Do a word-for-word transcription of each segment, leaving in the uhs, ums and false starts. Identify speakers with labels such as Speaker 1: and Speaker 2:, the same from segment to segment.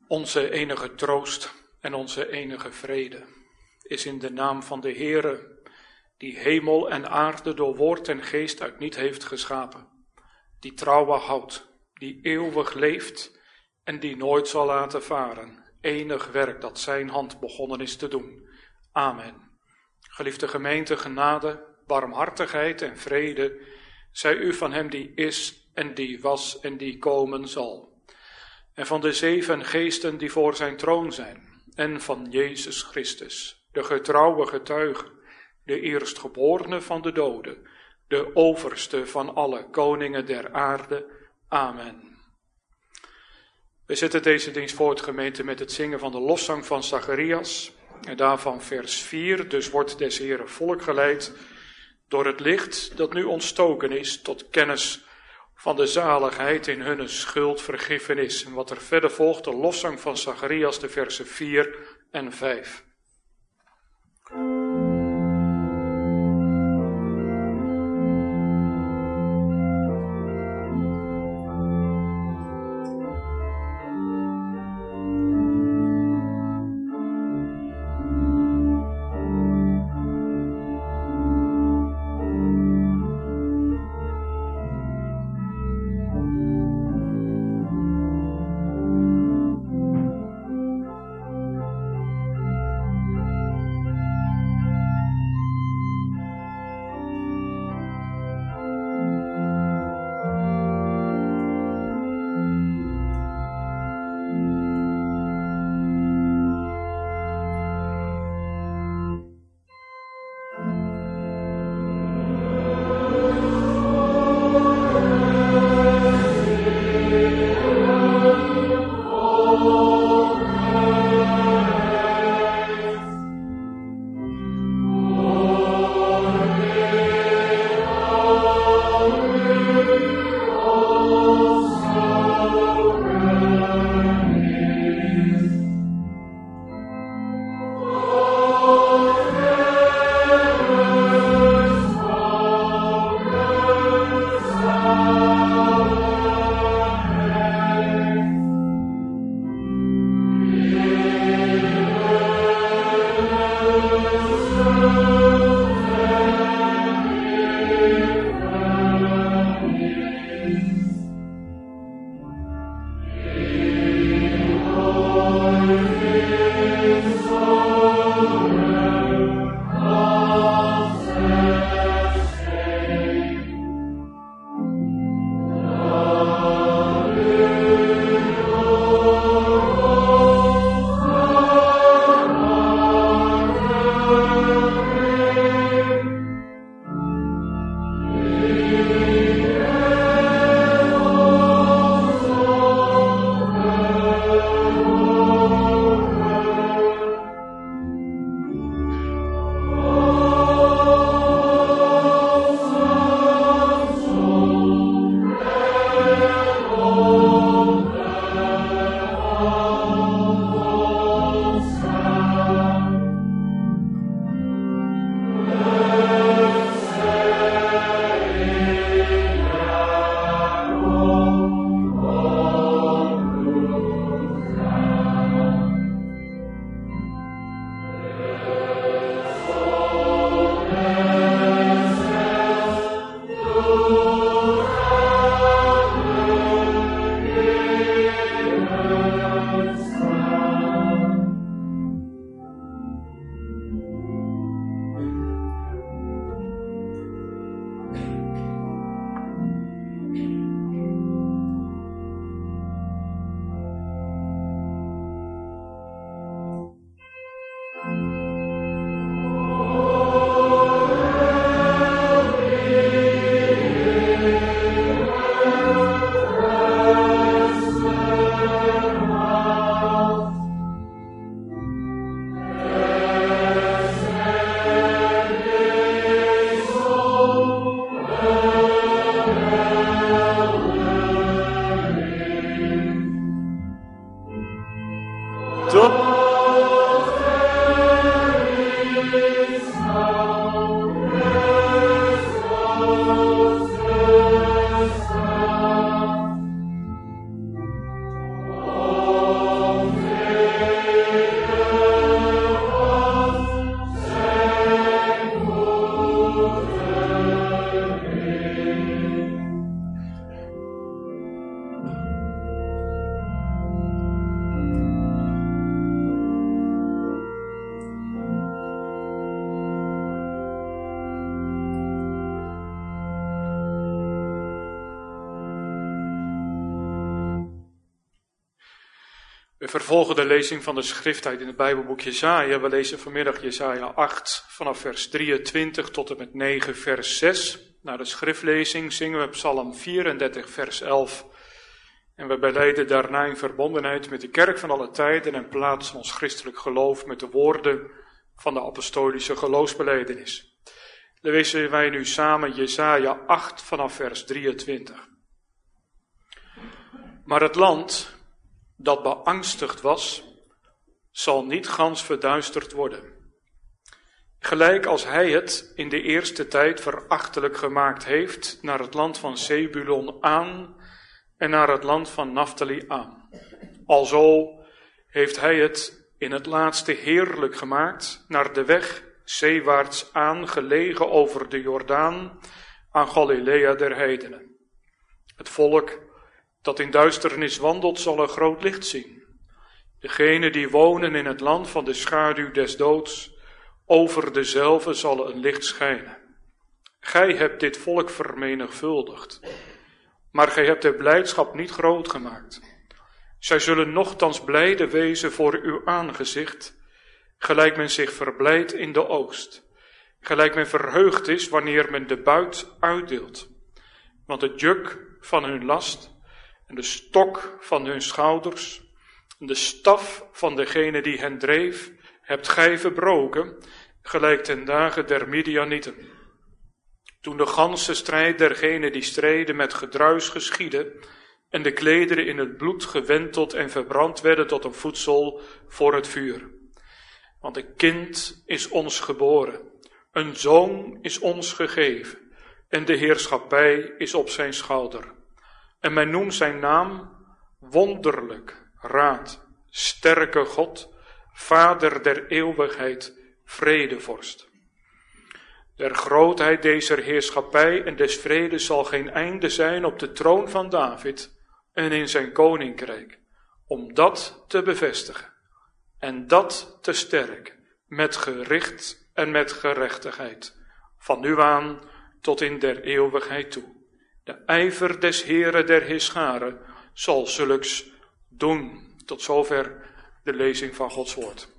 Speaker 1: Onze enige troost en onze enige vrede is in de naam van de Heere, die hemel en aarde door woord en geest uit niet heeft geschapen, die trouwe houdt, die eeuwig leeft en die nooit zal laten varen, enig werk dat zijn hand begonnen is te doen. Amen. Geliefde gemeente, genade, barmhartigheid en vrede zij u van hem die is en die was en die komen zal. En van de zeven geesten die voor zijn troon zijn, en van Jezus Christus, de getrouwe getuige, de eerstgeborene van de doden, de overste van alle koningen der aarde. Amen. We zetten deze dienst voort, gemeente, met het zingen van de lofzang van Zacharias, en daarvan vers vier, dus wordt des Heeren volk geleid door het licht dat nu ontstoken is tot kennis van de zaligheid in hunne schuldvergiffenis. En wat er verder volgt, de lofzang van Zacharias, de versen vier en vijf.
Speaker 2: Amen.
Speaker 1: We vervolgen de lezing van de schrifttijd in het Bijbelboek Jesaja. We lezen vanmiddag Jesaja acht vanaf vers drieëntwintig tot en met negen vers zes. Na de schriftlezing zingen we Psalm vierendertig vers elf. En we belijden daarna in verbondenheid met de kerk van alle tijden en plaatsen ons christelijk geloof met de woorden van de apostolische geloofsbelijdenis. Lezen wij nu samen Jesaja acht vanaf vers drieëntwintig. Maar het land dat beangstigd was, zal niet gans verduisterd worden. Gelijk als hij het in de eerste tijd verachtelijk gemaakt heeft naar het land van Zebulon aan en naar het land van Naphtali aan. Alzo heeft hij het in het laatste heerlijk gemaakt naar de weg zeewaarts aan, gelegen over de Jordaan, aan Galilea der heidenen. Het volk dat in duisternis wandelt, zal een groot licht zien. Degenen die wonen in het land van de schaduw des doods, over dezelve zal een licht schijnen. Gij hebt dit volk vermenigvuldigd, maar gij hebt de blijdschap niet groot gemaakt. Zij zullen nochtans blijde wezen voor uw aangezicht, gelijk men zich verblijdt in de oogst, gelijk men verheugd is wanneer men de buit uitdeelt. Want het juk van hun last en de stok van hun schouders en de staf van degene die hen dreef, hebt gij verbroken, gelijk ten dagen der Midianieten. Toen de ganse strijd dergenen die streden met gedruis geschiedde en de klederen in het bloed gewenteld en verbrand werden tot een voedsel voor het vuur. Want een kind is ons geboren, een zoon is ons gegeven en de heerschappij is op zijn schouder. En men noemt zijn naam wonderlijk, raad, sterke God, Vader der eeuwigheid, vredevorst. Der grootheid dezer heerschappij en des vredes zal geen einde zijn op de troon van David en in zijn koninkrijk, om dat te bevestigen en dat te sterken, met gericht en met gerechtigheid, van nu aan tot in der eeuwigheid toe. De ijver des Heere der Heerscharen zal zulks doen. Tot zover de lezing van Gods woord.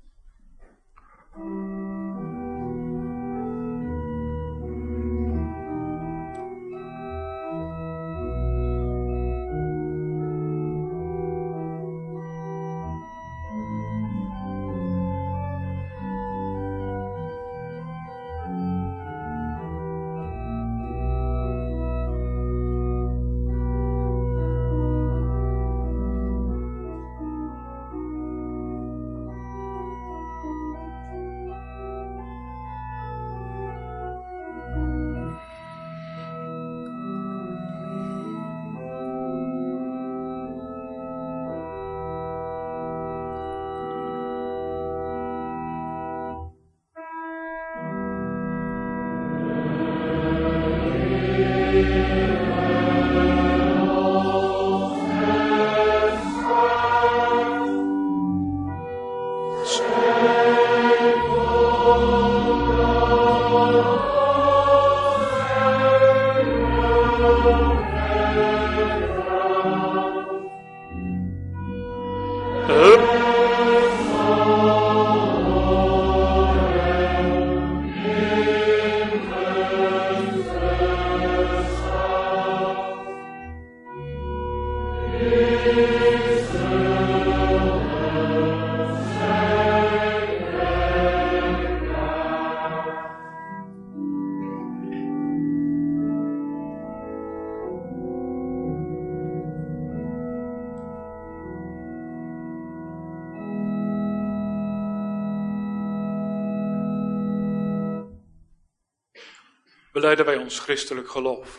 Speaker 1: Belijden wij ons christelijk geloof.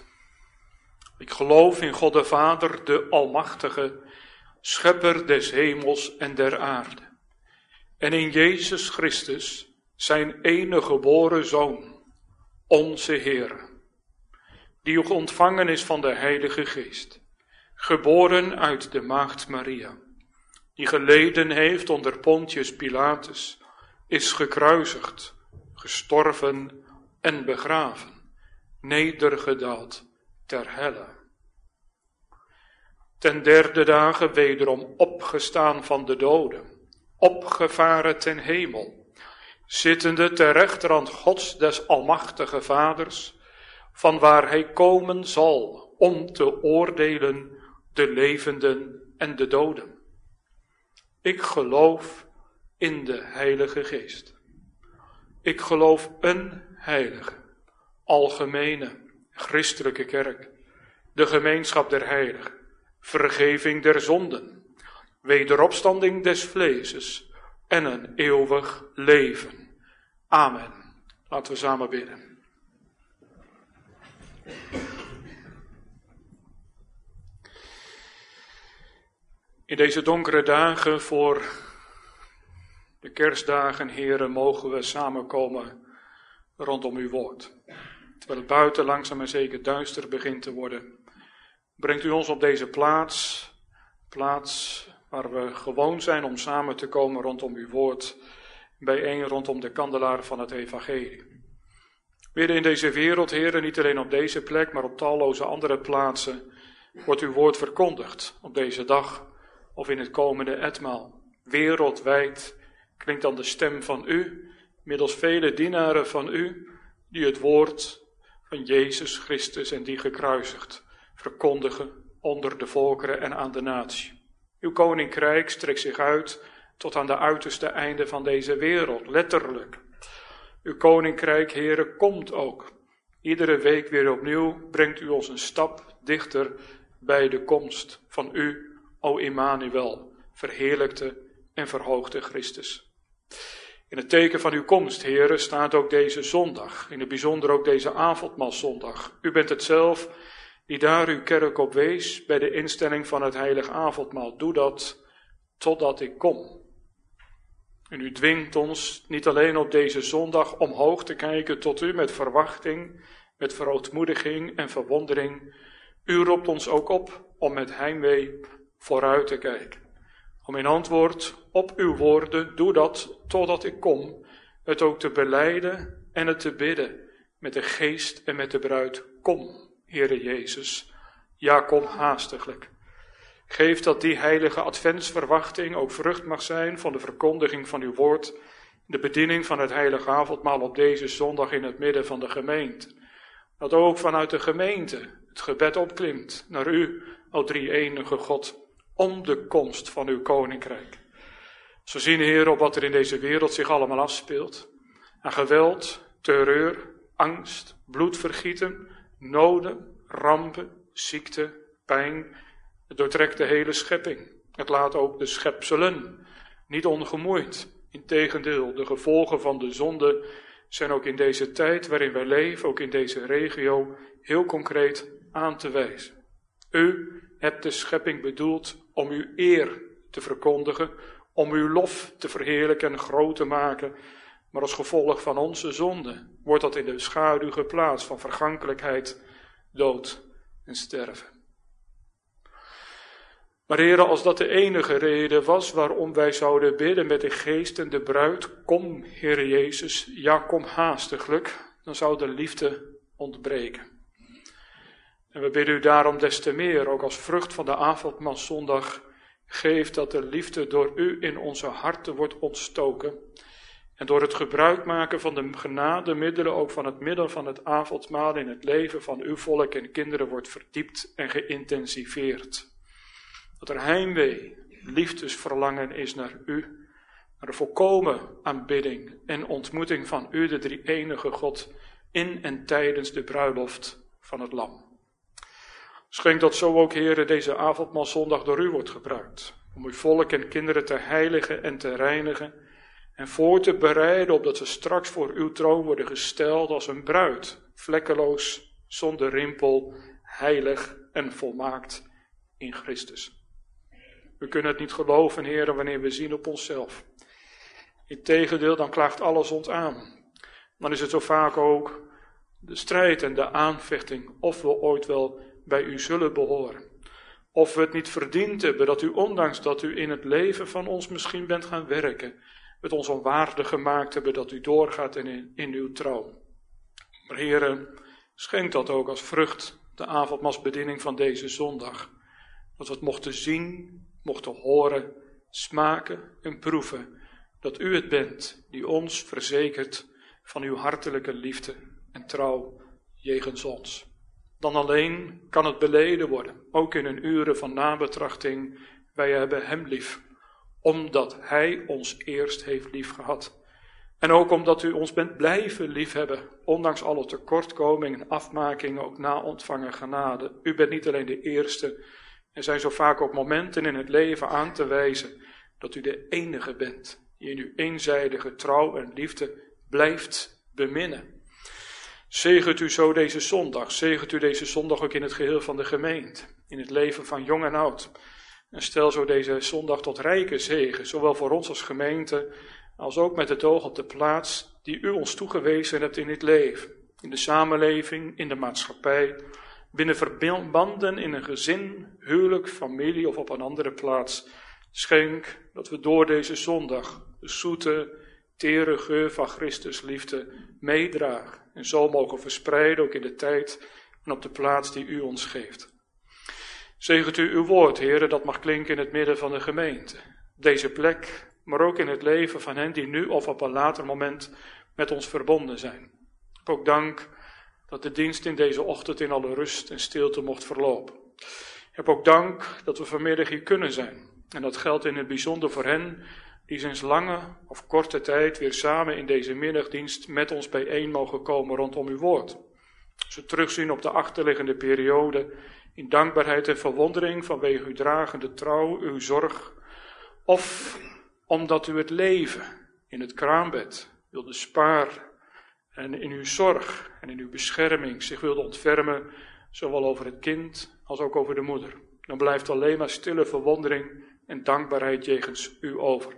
Speaker 1: Ik geloof in God de Vader, de Almachtige, Schepper des hemels en der aarde. En in Jezus Christus, zijn enige geboren Zoon, onze Heer, die ontvangen is van de Heilige Geest, geboren uit de Maagd Maria, die geleden heeft onder Pontius Pilatus, is gekruisigd, gestorven en begraven, nedergedaald ter helle. ten derde dagen wederom opgestaan van de doden, opgevaren ten hemel, zittende ter rechterhand Gods des almachtige Vaders, van waar hij komen zal om te oordelen de levenden en de doden. Ik geloof in de Heilige Geest. Ik geloof een heilige, algemene, christelijke kerk, de gemeenschap der heiligen, vergeving der zonden, wederopstanding des vleeses en een eeuwig leven. Amen. Laten we samen bidden. In deze donkere dagen voor de kerstdagen, Heere, mogen we samenkomen rondom uw woord. Terwijl het buiten langzaam en zeker duister begint te worden, brengt u ons op deze plaats, plaats waar we gewoon zijn om samen te komen rondom uw woord, bijeen rondom de kandelaar van het evangelie. Midden in deze wereld, Heere, niet alleen op deze plek, maar op talloze andere plaatsen, wordt uw woord verkondigd op deze dag of in het komende etmaal. Wereldwijd klinkt dan de stem van u, middels vele dienaren van u, die het woord van Jezus Christus en die gekruisigd verkondigen onder de volkeren en aan de natie. Uw koninkrijk strekt zich uit tot aan de uiterste einden van deze wereld, letterlijk. Uw koninkrijk, Heere, komt ook. Iedere week weer opnieuw brengt u ons een stap dichter bij de komst van u, o Immanuel, verheerlijkte en verhoogde Christus. In het teken van uw komst, Heere, staat ook deze zondag, in het bijzonder ook deze avondmaalszondag. U bent het zelf die daar uw kerk op wees bij de instelling van het heilig avondmaal. Doe dat totdat ik kom. En u dwingt ons niet alleen op deze zondag omhoog te kijken tot u met verwachting, met verootmoediging en verwondering. U roept ons ook op om met heimwee vooruit te kijken. Om in antwoord op uw woorden, doe dat totdat ik kom, het ook te belijden en het te bidden met de geest en met de bruid. Kom, Heere Jezus, ja, kom haastiglijk. Geef dat die heilige adventsverwachting ook vrucht mag zijn van de verkondiging van uw woord, de bediening van het heilige avondmaal op deze zondag in het midden van de gemeente. Dat ook vanuit de gemeente het gebed opklimt naar u, o drie-enige God, om de komst van uw koninkrijk. Zo zien, Heer, op wat er in deze wereld zich allemaal afspeelt. Aan geweld, terreur, angst, bloedvergieten, noden, rampen, ziekte, pijn. Het doortrekt de hele schepping. Het laat ook de schepselen niet ongemoeid. Integendeel, de gevolgen van de zonde zijn ook in deze tijd waarin wij leven, ook in deze regio, heel concreet aan te wijzen. U hebt de schepping bedoeld om uw eer te verkondigen, om uw lof te verheerlijken en groot te maken. Maar als gevolg van onze zonde wordt dat in de schaduw geplaatst van vergankelijkheid, dood en sterven. Maar Heere, als dat de enige reden was waarom wij zouden bidden met de geest en de bruid, kom, Heere Jezus, ja, kom haastiglijk, dan zou de liefde ontbreken. En we bidden u daarom des te meer, ook als vrucht van de avondmaalszondag, geef dat de liefde door u in onze harten wordt ontstoken. En door het gebruik maken van de genademiddelen, ook van het middel van het avondmaal in het leven van uw volk en kinderen wordt verdiept en geïntensiveerd. Dat er heimwee, liefdesverlangen is naar u, naar de volkomen aanbidding en ontmoeting van u, de drie-enige God, in en tijdens de bruiloft van het Lam. Schenk dat zo ook, Heere, deze avondmaalzondag door u wordt gebruikt, om uw volk en kinderen te heiligen en te reinigen, en voor te bereiden opdat ze straks voor uw troon worden gesteld als een bruid, vlekkeloos, zonder rimpel, heilig en volmaakt in Christus. We kunnen het niet geloven, Heere, wanneer we zien op onszelf. Integendeel, dan klaagt alles ons aan. Dan is het zo vaak ook de strijd en de aanvechting of we ooit wel bij u zullen behoren. Of we het niet verdiend hebben dat u, ondanks dat u in het leven van ons misschien bent gaan werken, het ons onwaardig gemaakt hebben dat u doorgaat in, in uw trouw. Maar Heere, schenk dat ook als vrucht, de avondmaalsbediening van deze zondag. Dat we het mochten zien, mochten horen, smaken en proeven. Dat u het bent die ons verzekert van uw hartelijke liefde en trouw jegens ons. Dan alleen kan het beleden worden, ook in een uren van nabetrachting. Wij hebben hem lief, omdat hij ons eerst heeft lief gehad. En ook omdat u ons bent blijven liefhebben, ondanks alle tekortkomingen en afmakingen, ook na ontvangen genade. U bent niet alleen de eerste. Er zijn zo vaak ook momenten in het leven aan te wijzen dat u de enige bent die in uw eenzijdige trouw en liefde blijft beminnen. Zegent u zo deze zondag, zegent u deze zondag ook in het geheel van de gemeente, in het leven van jong en oud. En stel zo deze zondag tot rijke zegen, zowel voor ons als gemeente, als ook met het oog op de plaats die u ons toegewezen hebt in het leven, in de samenleving, in de maatschappij, binnen verbanden in een gezin, huwelijk, familie of op een andere plaats. Schenk dat we door deze zondag de zoete, tere geur van Christus liefde meedragen en zo mogen verspreiden ook in de tijd en op de plaats die u ons geeft. Zegent u uw woord, Heere, dat mag klinken in het midden van de gemeente, op deze plek, maar ook in het leven van hen die nu of op een later moment met ons verbonden zijn. Ook dank dat de dienst in deze ochtend in alle rust en stilte mocht verlopen. Ik heb ook dank dat we vanmiddag hier kunnen zijn. En dat geldt in het bijzonder voor hen die sinds lange of korte tijd weer samen in deze middagdienst met ons bijeen mogen komen rondom uw woord. Als we terugzien op de achterliggende periode in dankbaarheid en verwondering vanwege uw dragende trouw, uw zorg, of omdat u het leven in het kraambed wilde sparen en in uw zorg en in uw bescherming zich wilde ontfermen, zowel over het kind als ook over de moeder. Dan blijft alleen maar stille verwondering en dankbaarheid jegens u over.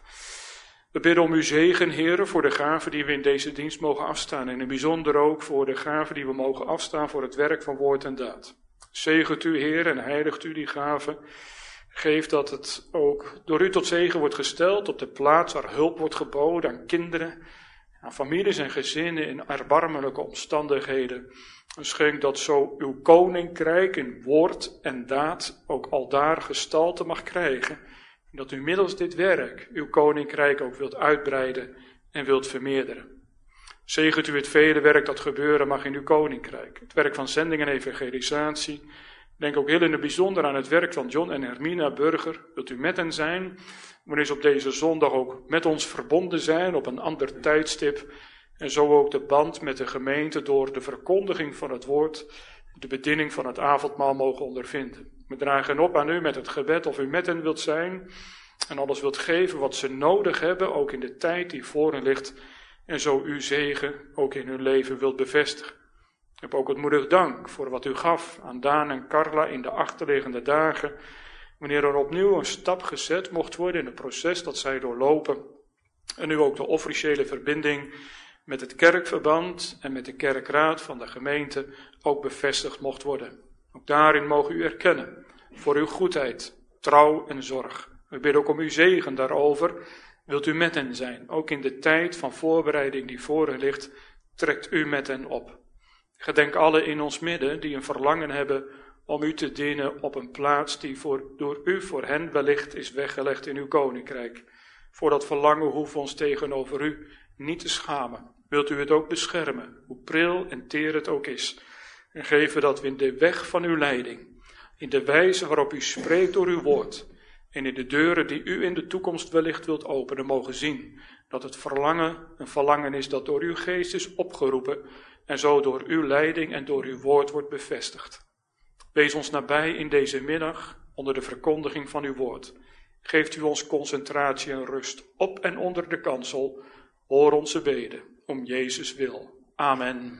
Speaker 1: We bidden om uw zegen, Heere, voor de gaven die we in deze dienst mogen afstaan. En in het bijzonder ook voor de gaven die we mogen afstaan voor het werk van woord en daad. Zegent u, Heer, en heiligt u die gaven. Geef dat het ook door u tot zegen wordt gesteld op de plaats waar hulp wordt geboden aan kinderen, aan families en gezinnen in erbarmelijke omstandigheden. En schenk dat zo uw koninkrijk in woord en daad ook aldaar gestalte mag krijgen. En dat u middels dit werk uw koninkrijk ook wilt uitbreiden en wilt vermeerderen. Zegent u het vele werk dat gebeuren mag in uw koninkrijk. Het werk van zending en evangelisatie. Denk ook heel in het bijzonder aan het werk van John en Hermina Burger. Wilt u met hen zijn, wanneer ze op deze zondag ook met ons verbonden zijn op een ander tijdstip. En zo ook de band met de gemeente door de verkondiging van het woord, de bediening van het avondmaal mogen ondervinden. We dragen op aan u met het gebed of u met hen wilt zijn en alles wilt geven wat ze nodig hebben, ook in de tijd die voor hen ligt. En zo uw zegen ook in hun leven wilt bevestigen. Ik heb ook het moedig dank voor wat u gaf aan Daan en Carla in de achterliggende dagen, wanneer er opnieuw een stap gezet mocht worden in het proces dat zij doorlopen. En nu ook de officiële verbinding met het kerkverband en met de kerkraad van de gemeente ook bevestigd mocht worden. Ook daarin mogen u erkennen voor uw goedheid, trouw en zorg. We bidden ook om uw zegen daarover. Wilt u met hen zijn, ook in de tijd van voorbereiding die voor hen ligt, trekt u met hen op. Gedenk alle in ons midden die een verlangen hebben om u te dienen op een plaats die voor, door u voor hen wellicht is weggelegd in uw koninkrijk. Voor dat verlangen hoeven we ons tegenover u niet te schamen. Wilt u het ook beschermen, hoe pril en teer het ook is. En geven dat we in de weg van uw leiding, in de wijze waarop u spreekt door uw woord, en in de deuren die u in de toekomst wellicht wilt openen, mogen zien dat het verlangen een verlangen is dat door uw geest is opgeroepen en zo door uw leiding en door uw woord wordt bevestigd. Wees ons nabij in deze middag onder de verkondiging van uw woord. Geeft u ons concentratie en rust op en onder de kansel. Hoor onze beden, om Jezus wil. Amen.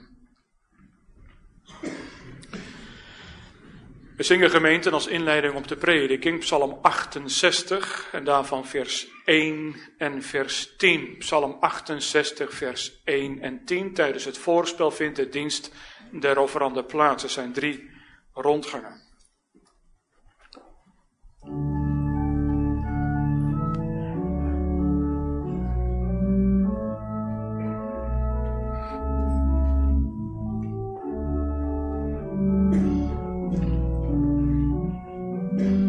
Speaker 1: We zingen gemeenten als inleiding op de prediking, Psalm achtenzestig en daarvan vers één en vers tien. Psalm achtenzestig, vers één en tien. Tijdens het voorspel vindt de dienst der offerande plaats. Er zijn drie rondgangen.
Speaker 2: Mm-hmm.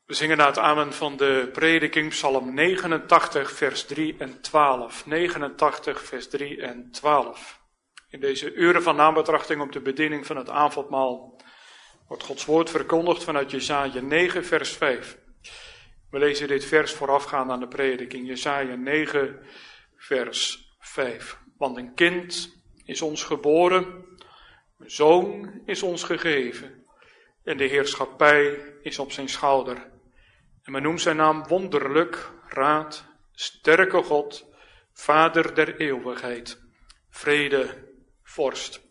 Speaker 1: We zingen na het amen van de prediking Psalm negenentachtig, vers drie en twaalf. negenentachtig, vers drie en twaalf. In deze uren van nabetrachting op de bediening van het avondmaal wordt Gods woord verkondigd vanuit Jesaja negen, vers vijf. We lezen dit vers voorafgaand aan de prediking. Jesaja negen, vers vijf. Want een kind is ons geboren, een zoon is ons gegeven, en de heerschappij is op zijn schouder. En men noemt zijn naam wonderlijk, raad, sterke God, vader der eeuwigheid, vrede, vorst.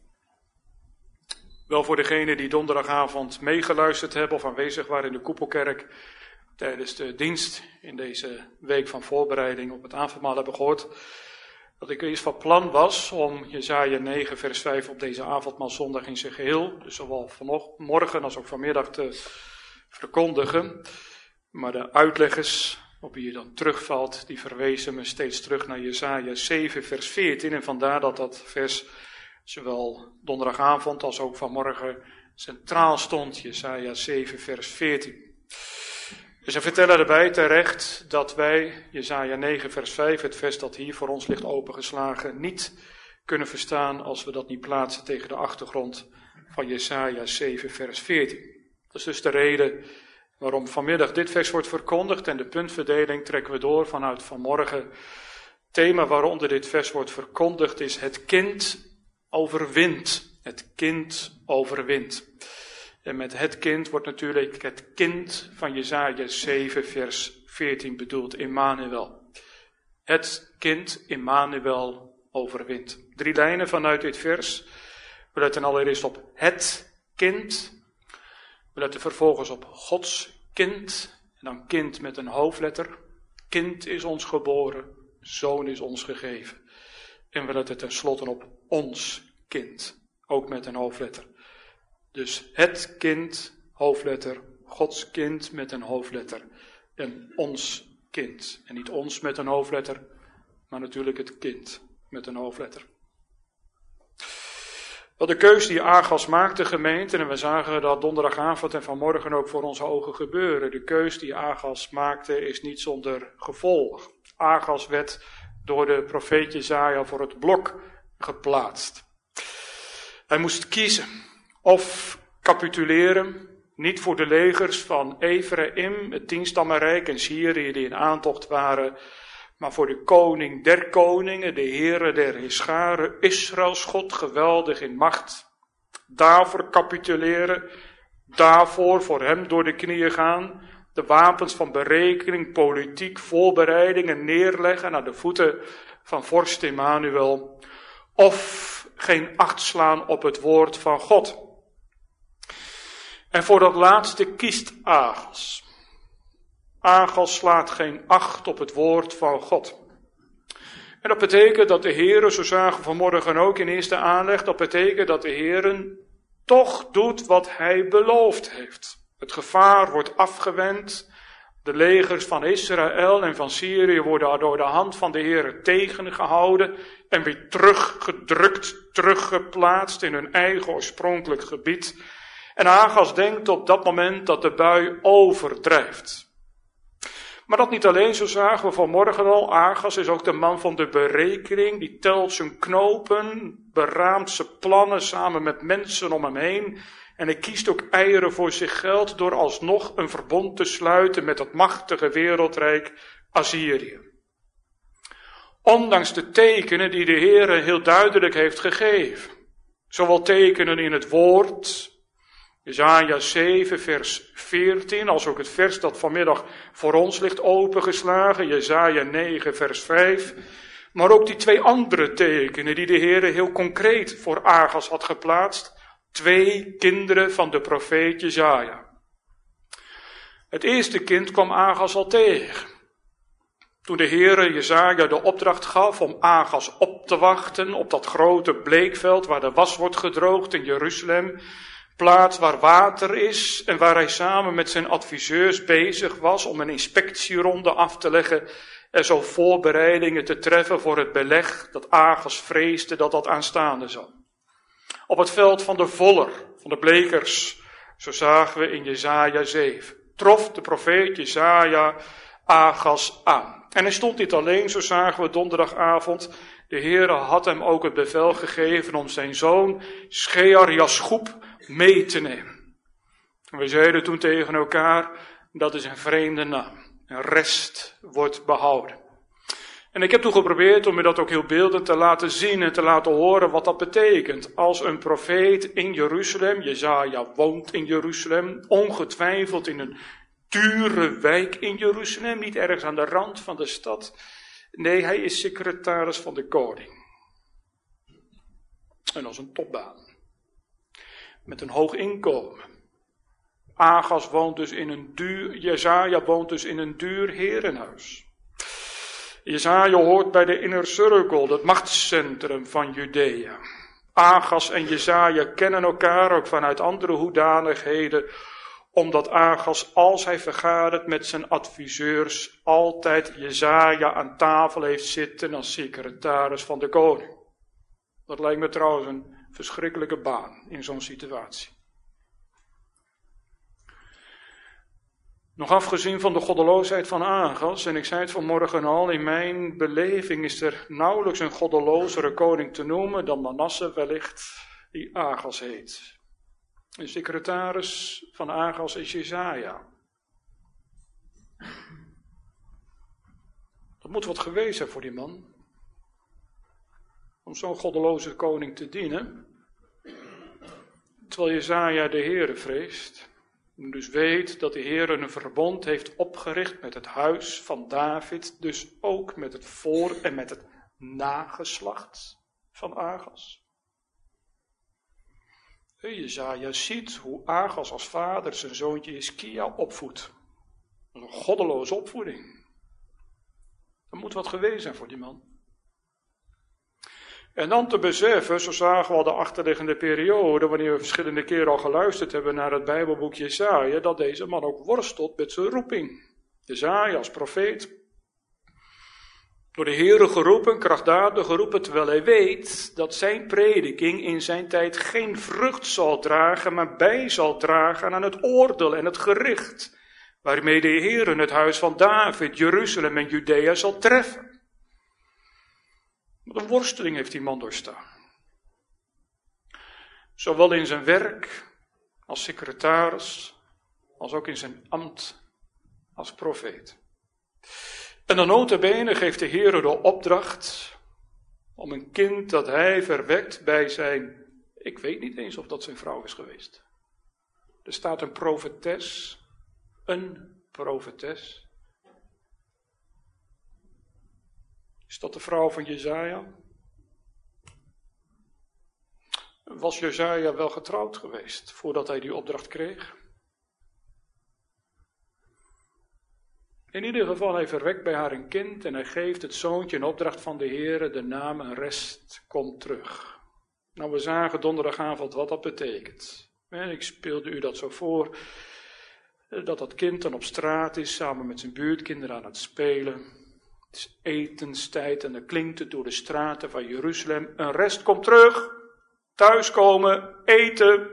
Speaker 1: Wel voor degenen die donderdagavond meegeluisterd hebben of aanwezig waren in de Koepelkerk tijdens de dienst in deze week van voorbereiding op het avondmaal hebben gehoord, dat ik eerst van plan was om Jesaja negen vers vijf op deze avondmaalzondag in zijn geheel, dus zowel vanmorgen als ook vanmiddag te verkondigen. Maar de uitleggers, op wie je dan terugvalt, die verwezen me steeds terug naar Jesaja zeven vers veertien. En vandaar dat dat vers zowel donderdagavond als ook vanmorgen centraal stond, Jesaja zeven vers veertien. Dus ze vertellen erbij terecht dat wij Jesaja negen vers vijf, het vers dat hier voor ons ligt opengeslagen, niet kunnen verstaan als we dat niet plaatsen tegen de achtergrond van Jesaja zeven vers veertien. Dat is dus de reden waarom vanmiddag dit vers wordt verkondigd en de puntverdeling trekken we door vanuit vanmorgen. Het thema waaronder dit vers wordt verkondigd is het kind overwint. Het kind overwint. En met het kind wordt natuurlijk het kind van Jesaja zeven vers veertien bedoeld, Immanuel. Het kind Immanuel overwint. Drie lijnen vanuit dit vers. We letten allereerst op het kind. We letten vervolgens op Gods kind. En dan kind met een hoofdletter. Kind is ons geboren, zoon is ons gegeven. En we letten tenslotte op ons kind. Ook met een hoofdletter. Dus het kind, hoofdletter, Gods kind met een hoofdletter. En ons kind. En niet ons met een hoofdletter, maar natuurlijk het kind met een hoofdletter. Wel, de keus die Agas maakte, gemeente, en we zagen dat donderdagavond en vanmorgen ook voor onze ogen gebeuren. De keus die Agas maakte is niet zonder gevolg. Agas werd door de profeet Jesaja voor het blok geplaatst. Hij moest kiezen of capituleren, niet voor de legers van Ephraim, het tienstammenrijk en Syrië die in aantocht waren, maar voor de koning der koningen, de Heere der Heerscharen, Israëls God, geweldig in macht. Daarvoor capituleren, daarvoor voor hem door de knieën gaan, de wapens van berekening, politiek, voorbereidingen neerleggen aan de voeten van vorst Immanuel, of geen acht slaan op het woord van God. En voor dat laatste kiest Agas. Agas slaat geen acht op het woord van God. En dat betekent dat de Heere, zo zagen we vanmorgen ook in eerste aanleg, dat betekent dat de Heere toch doet wat hij beloofd heeft. Het gevaar wordt afgewend. De legers van Israël en van Syrië worden door de hand van de Heere tegengehouden en weer teruggedrukt, teruggeplaatst in hun eigen oorspronkelijk gebied. En Agas denkt op dat moment dat de bui overdrijft. Maar dat niet alleen, zo zagen we vanmorgen al. Agas is ook de man van de berekening. Die telt zijn knopen, beraamt zijn plannen samen met mensen om hem heen. En hij kiest ook eieren voor zich geld door alsnog een verbond te sluiten met het machtige wereldrijk Assyrië. Ondanks de tekenen die de Heere heel duidelijk heeft gegeven. Zowel tekenen in het woord, Jesaja zeven vers veertien, als ook het vers dat vanmiddag voor ons ligt opengeslagen, Jesaja negen vers vijf. Maar ook die twee andere tekenen die de Heere heel concreet voor Agas had geplaatst. Twee kinderen van de profeet Jesaja. Het eerste kind kwam Agas al tegen. Toen de Heere Jesaja de opdracht gaf om Agas op te wachten op dat grote bleekveld waar de was wordt gedroogd in Jeruzalem. Plaats waar water is en waar hij samen met zijn adviseurs bezig was om een inspectieronde af te leggen en zo voorbereidingen te treffen voor het beleg dat Agas vreesde dat dat aanstaande zou. Op het veld van de voller, van de blekers, zo zagen we in Jesaja zeven. trof de profeet Jesaja Agas aan. En hij stond niet alleen, zo zagen we donderdagavond. De Heere had hem ook het bevel gegeven om zijn zoon Schear-Jaschoep mee te nemen. En we zeiden toen tegen elkaar, dat is een vreemde naam. Een rest wordt behouden. En ik heb toen geprobeerd om u dat ook heel beeldend te laten zien en te laten horen wat dat betekent. Als een profeet in Jeruzalem, Jesaja woont in Jeruzalem, ongetwijfeld in een dure wijk in Jeruzalem, niet ergens aan de rand van de stad. Nee, hij is secretaris van de koning. En dat is een topbaan. Met een hoog inkomen. Agas woont dus in een duur, Jesaja woont dus in een duur herenhuis. Jesaja hoort bij de inner circle, het machtscentrum van Judea. Agas en Jesaja kennen elkaar ook vanuit andere hoedanigheden, omdat Agas, als hij vergadert met zijn adviseurs, altijd Jesaja aan tafel heeft zitten als secretaris van de koning. Dat lijkt me trouwens een verschrikkelijke baan in zo'n situatie. Nog afgezien van de goddeloosheid van Agas, en ik zei het vanmorgen al, in mijn beleving is er nauwelijks een goddelozere koning te noemen dan Manasse wellicht, die Agas heet. De secretaris van Agas is Jesaja. Dat moet wat geweest zijn voor die man. Om zo'n goddeloze koning te dienen. Terwijl Jesaja de Heere vreest. En dus weet dat de Heere een verbond heeft opgericht met het huis van David. Dus ook met het voor- en met het nageslacht van Agas. Jesaja ziet hoe Agas als vader zijn zoontje Hiskia opvoedt. Dat is een goddeloze opvoeding. Dat moet wat geweest zijn voor die man. En dan te beseffen, zo zagen we al de achterliggende periode, wanneer we verschillende keren al geluisterd hebben naar het Bijbelboek Jesaja, dat deze man ook worstelt met zijn roeping. Jesaja als profeet. Door de Heere geroepen, krachtdadig geroepen, terwijl hij weet dat zijn prediking in zijn tijd geen vrucht zal dragen, maar bij zal dragen aan het oordeel en het gericht, waarmee de Heere het huis van David, Jeruzalem en Judea zal treffen. Wat een worsteling heeft die man doorstaan. Zowel in zijn werk als secretaris, als ook in zijn ambt als profeet. En dan nota bene geeft de Heere de opdracht om een kind dat hij verwekt bij zijn, ik weet niet eens of dat zijn vrouw is geweest. Er staat een profetes, een profetes. Is dat de vrouw van Jesaja? Was Jesaja wel getrouwd geweest voordat hij die opdracht kreeg? In ieder geval, hij verwekt bij haar een kind en hij geeft het zoontje in opdracht van de Heere de naam en rest komt terug. Nou, we zagen donderdagavond wat dat betekent. En ik speelde u dat zo voor, dat dat kind dan op straat is, samen met zijn buurtkinderen aan het spelen. Het is etenstijd en dan klinkt het door de straten van Jeruzalem. Een rest komt terug, thuiskomen, eten.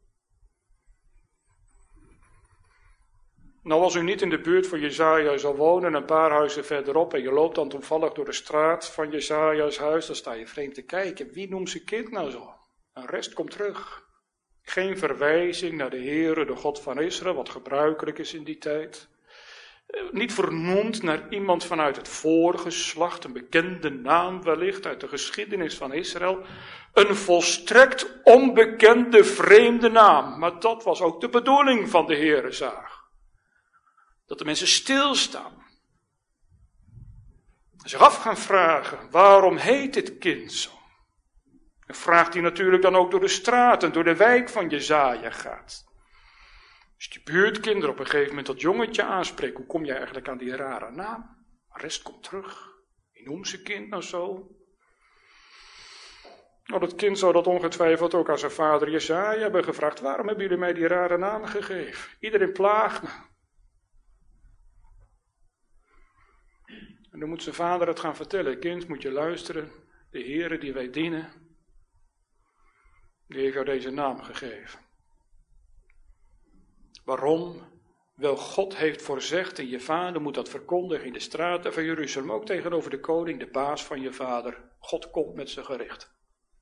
Speaker 1: Nou, als u niet in de buurt van Jesaja zal wonen, een paar huizen verderop, en je loopt dan toevallig door de straat van Jesaja's huis, dan sta je vreemd te kijken. Wie noemt zijn kind nou zo? Een rest komt terug. Geen verwijzing naar de Heere, de God van Israël, wat gebruikelijk is in die tijd. Niet vernoemd naar iemand vanuit het voorgeslacht, een bekende naam wellicht uit de geschiedenis van Israël. Een volstrekt onbekende vreemde naam. Maar dat was ook de bedoeling van de Heere zaag. Dat de mensen stilstaan. Zich af gaan vragen, waarom heet dit kind zo? En vraagt hij natuurlijk dan ook door de straat en door de wijk van Jesaja gaat. Als die buurtkinderen op een gegeven moment dat jongetje aanspreken, hoe kom jij eigenlijk aan die rare naam? De rest komt terug. Wie noemt zijn kind nou zo? Nou, dat kind zou dat ongetwijfeld ook aan zijn vader Jesaja hebben gevraagd. Waarom hebben jullie mij die rare naam gegeven? Iedereen plaagt me. En dan moet zijn vader het gaan vertellen. Kind, moet je luisteren. De Heere die wij dienen, die heeft jou deze naam gegeven. Waarom? Wel, God heeft voorzegd en je vader moet dat verkondigen in de straten van Jeruzalem, ook tegenover de koning, de baas van je vader. God komt met zijn gericht.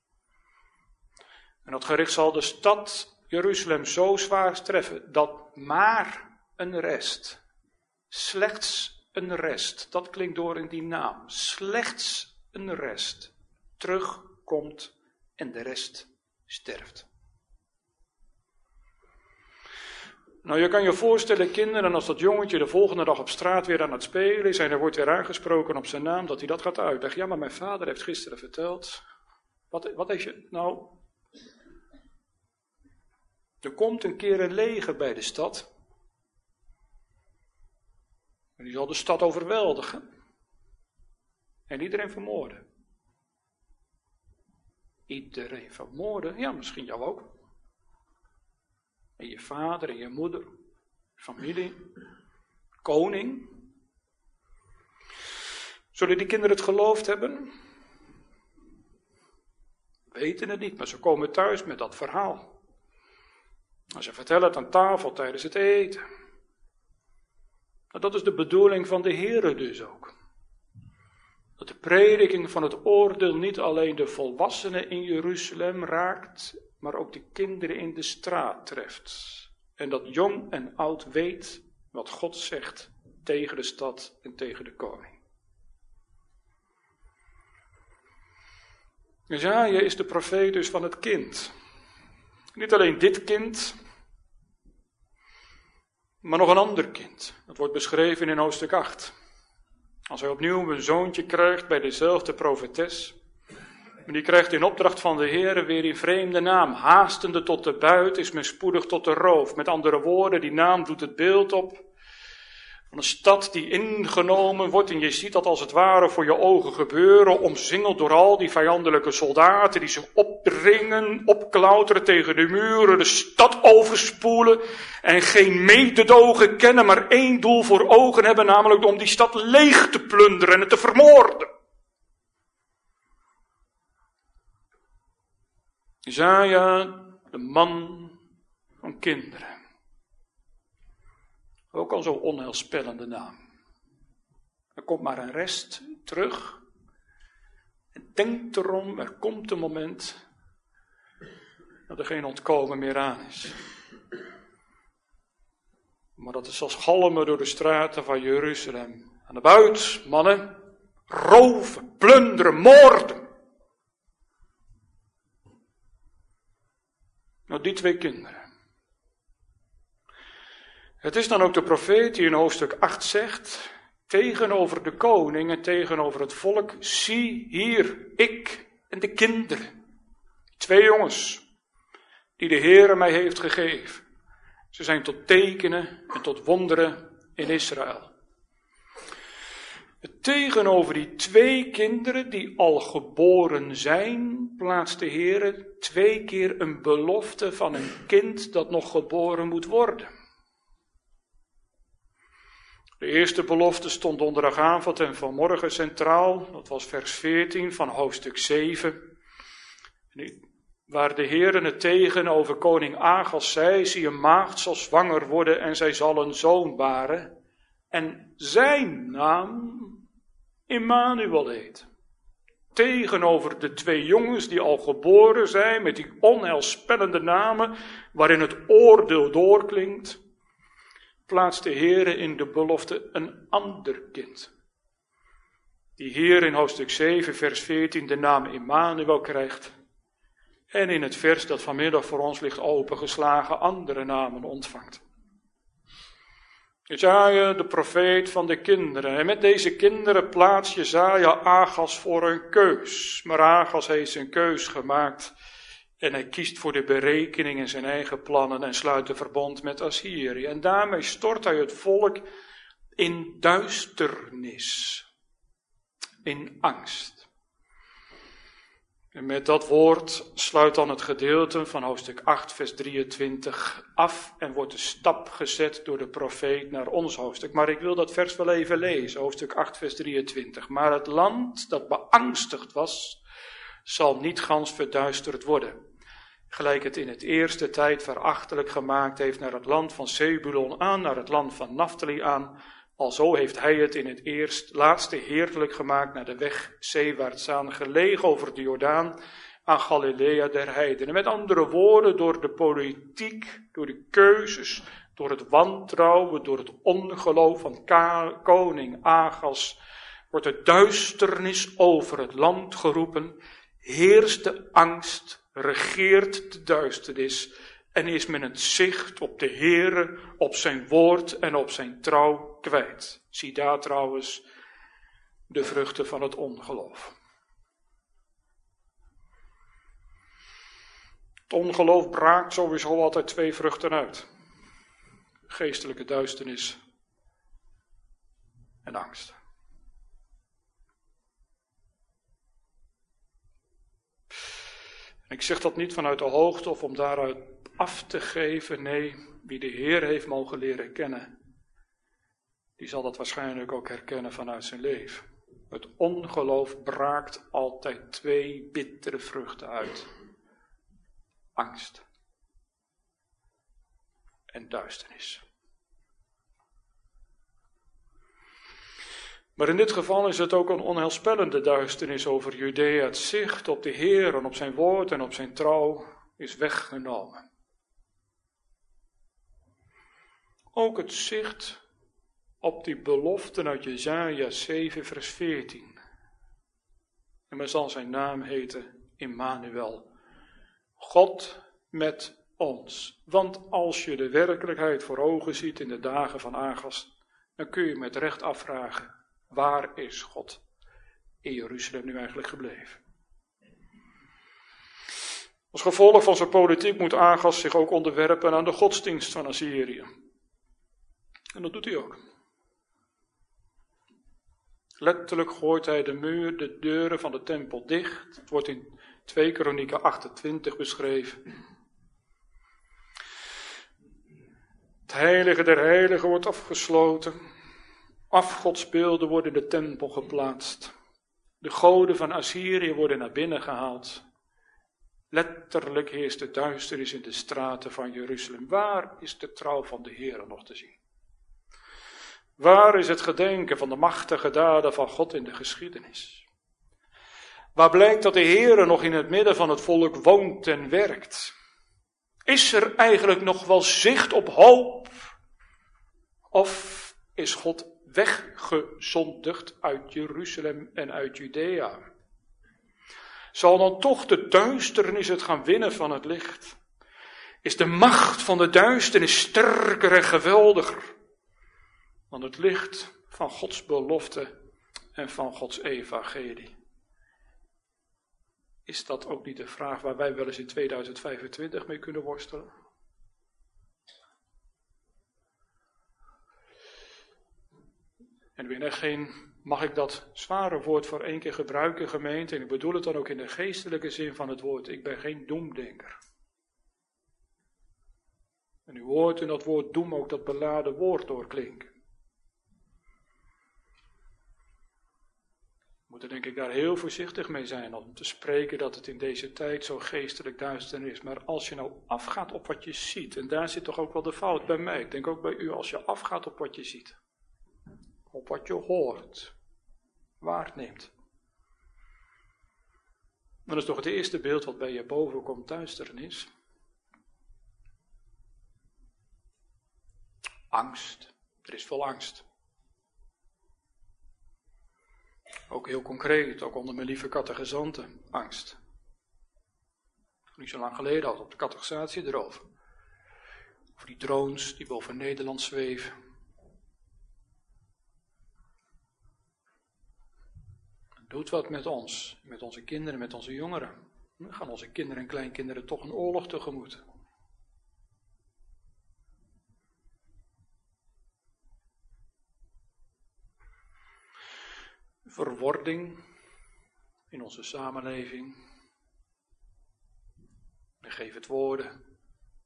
Speaker 1: En dat gericht zal de stad Jeruzalem zo zwaar treffen, dat maar een rest, slechts een rest, dat klinkt door in die naam, slechts een rest, terugkomt en de rest sterft. Nou, je kan je voorstellen, kinderen, als dat jongetje de volgende dag op straat weer aan het spelen is en er wordt weer aangesproken op zijn naam, dat hij dat gaat uitleggen. Ja, maar mijn vader heeft gisteren verteld. Wat, wat is je? Nou, er komt een keer een leger bij de stad. En die zal de stad overweldigen. En iedereen vermoorden. Iedereen vermoorden? Ja, misschien jou ook. En je vader en je moeder, familie, koning. Zullen die kinderen het geloofd hebben? Weten het niet, maar ze komen thuis met dat verhaal. En ze vertellen het aan tafel tijdens het eten. En dat is de bedoeling van de Heere dus ook. Dat de prediking van het oordeel niet alleen de volwassenen in Jeruzalem raakt, maar ook de kinderen in de straat treft. En dat jong en oud weet wat God zegt tegen de stad en tegen de koning. Jesaja is de profeet dus van het kind. Niet alleen dit kind, maar nog een ander kind. Dat wordt beschreven in hoofdstuk acht. Als hij opnieuw een zoontje krijgt bij dezelfde profetes. En die krijgt in opdracht van de Heere weer in vreemde naam. Haastende tot de buit is men spoedig tot de roof. Met andere woorden, die naam doet het beeld op van een stad die ingenomen wordt. En je ziet dat als het ware voor je ogen gebeuren. Omsingeld door al die vijandelijke soldaten die zich opdringen, opklauteren tegen de muren. De stad overspoelen. En geen mededogen kennen, maar één doel voor ogen hebben. Namelijk om die stad leeg te plunderen en het te vermoorden. Jesaja, de man van kinderen. Ook al zo'n onheilspellende naam. Er komt maar een rest terug. En denk erom, er komt een moment dat er geen ontkomen meer aan is. Maar dat is als galmen door de straten van Jeruzalem. Aan de buit, mannen, roven, plunderen, moorden. Nou, die twee kinderen. Het is dan ook de profeet die in hoofdstuk acht zegt, tegenover de koning en tegenover het volk, zie hier, ik en de kinderen. Twee jongens, die de Heere mij heeft gegeven. Ze zijn tot tekenen en tot wonderen in Israël. Tegenover die twee kinderen die al geboren zijn, plaatst de Heere twee keer een belofte van een kind dat nog geboren moet worden. De eerste belofte stond donderdagavond en vanmorgen centraal, dat was vers veertien van hoofdstuk zeven. Waar de Heere het tegenover koning Agas zei, zie een maagd zal zwanger worden en zij zal een zoon baren. En zijn naam Immanuel heet. Tegenover de twee jongens die al geboren zijn met die onheilspellende namen waarin het oordeel doorklinkt, plaatst de Heere in de belofte een ander kind. Die hier in hoofdstuk zeven vers veertien de naam Immanuel krijgt en in het vers dat vanmiddag voor ons ligt opengeslagen andere namen ontvangt. Jesaja, de profeet van de kinderen. En met deze kinderen plaatst Jesaja Agas voor een keus. Maar Agas heeft zijn keus gemaakt. En hij kiest voor de berekening in zijn eigen plannen en sluit een verbond met Assyrië. En daarmee stort hij het volk in duisternis. In angst. En met dat woord sluit dan het gedeelte van hoofdstuk acht vers drieëntwintig af en wordt de stap gezet door de profeet naar ons hoofdstuk. Maar ik wil dat vers wel even lezen, hoofdstuk acht vers drieëntwintig. Maar het land dat beangstigd was, zal niet gans verduisterd worden. gelijk het in het eerste tijd verachtelijk gemaakt heeft naar het land van Zebulon aan, naar het land van Naphtali aan, alzo heeft hij het in het eerst, laatste heerlijk gemaakt naar de weg zeewaarts aan, gelegen over de Jordaan, aan Galilea der heidenen. Met andere woorden, door de politiek, door de keuzes, door het wantrouwen, door het ongeloof van ka- koning Agas, wordt de duisternis over het land geroepen, heerst de angst, regeert de duisternis en is men het zicht op de Heere, op zijn woord en op zijn trouw kwijt. Zie daar trouwens de vruchten van het ongeloof. Het ongeloof braakt sowieso altijd twee vruchten uit. Geestelijke duisternis en angst. Ik zeg dat niet vanuit de hoogte of om daaruit af te geven. Nee, wie de Heer heeft mogen leren kennen, die zal dat waarschijnlijk ook herkennen vanuit zijn leven. Het ongeloof braakt altijd twee bittere vruchten uit. Angst en duisternis. Maar in dit geval is het ook een onheilspellende duisternis over Judea. Het zicht op de Heer en op zijn woord en op zijn trouw is weggenomen. Ook het zicht op die beloften uit Jesaja zeven vers veertien. En men zal zijn naam heten Immanuel. God met ons. Want als je de werkelijkheid voor ogen ziet in de dagen van Agas, dan kun je met recht afvragen, waar is God in Jeruzalem nu eigenlijk gebleven? Als gevolg van zijn politiek moet Agas zich ook onderwerpen aan de godsdienst van Assyrië. En dat doet hij ook. Letterlijk gooit hij de muur, de deuren van de tempel dicht. Het wordt in twee Kronieken achtentwintig beschreven. Het heilige der heiligen wordt afgesloten. Afgodsbeelden worden in de tempel geplaatst. De goden van Assyrië worden naar binnen gehaald. Letterlijk heerst de duisternis in de straten van Jeruzalem. Waar is de trouw van de Heer nog te zien? Waar is het gedenken van de machtige daden van God in de geschiedenis? Waar blijkt dat de Heer nog in het midden van het volk woont en werkt? Is er eigenlijk nog wel zicht op hoop? Of is God weggezondigd uit Jeruzalem en uit Judea? Zal dan toch de duisternis het gaan winnen van het licht? Is de macht van de duisternis sterker en geweldiger dan het licht van Gods belofte en van Gods evangelie? Is dat ook niet de vraag waar wij wel eens in tweeduizend vijfentwintig mee kunnen worstelen? En weer geen, mag ik dat zware woord voor één keer gebruiken, gemeente? En ik bedoel het dan ook in de geestelijke zin van het woord. Ik ben geen doemdenker. En u hoort in dat woord doem ook dat beladen woord doorklinken. We moeten denk ik daar heel voorzichtig mee zijn om te spreken dat het in deze tijd zo geestelijk duister is. Maar als je nou afgaat op wat je ziet, en daar zit toch ook wel de fout bij mij, ik denk ook bij u, als je afgaat op wat je ziet, op wat je hoort, waarneemt, dan is toch het eerste beeld wat bij je boven komt duisternis. Angst. Er is veel angst. Ook heel concreet, ook onder mijn lieve catechizanten, angst. Niet zo lang geleden had op de catechisatie erover. Over die drones die boven Nederland zweven. Het doet wat met ons, met onze kinderen, met onze jongeren. Dan gaan onze kinderen en kleinkinderen toch een oorlog tegemoet. Verwording in onze samenleving. We geven het woorden.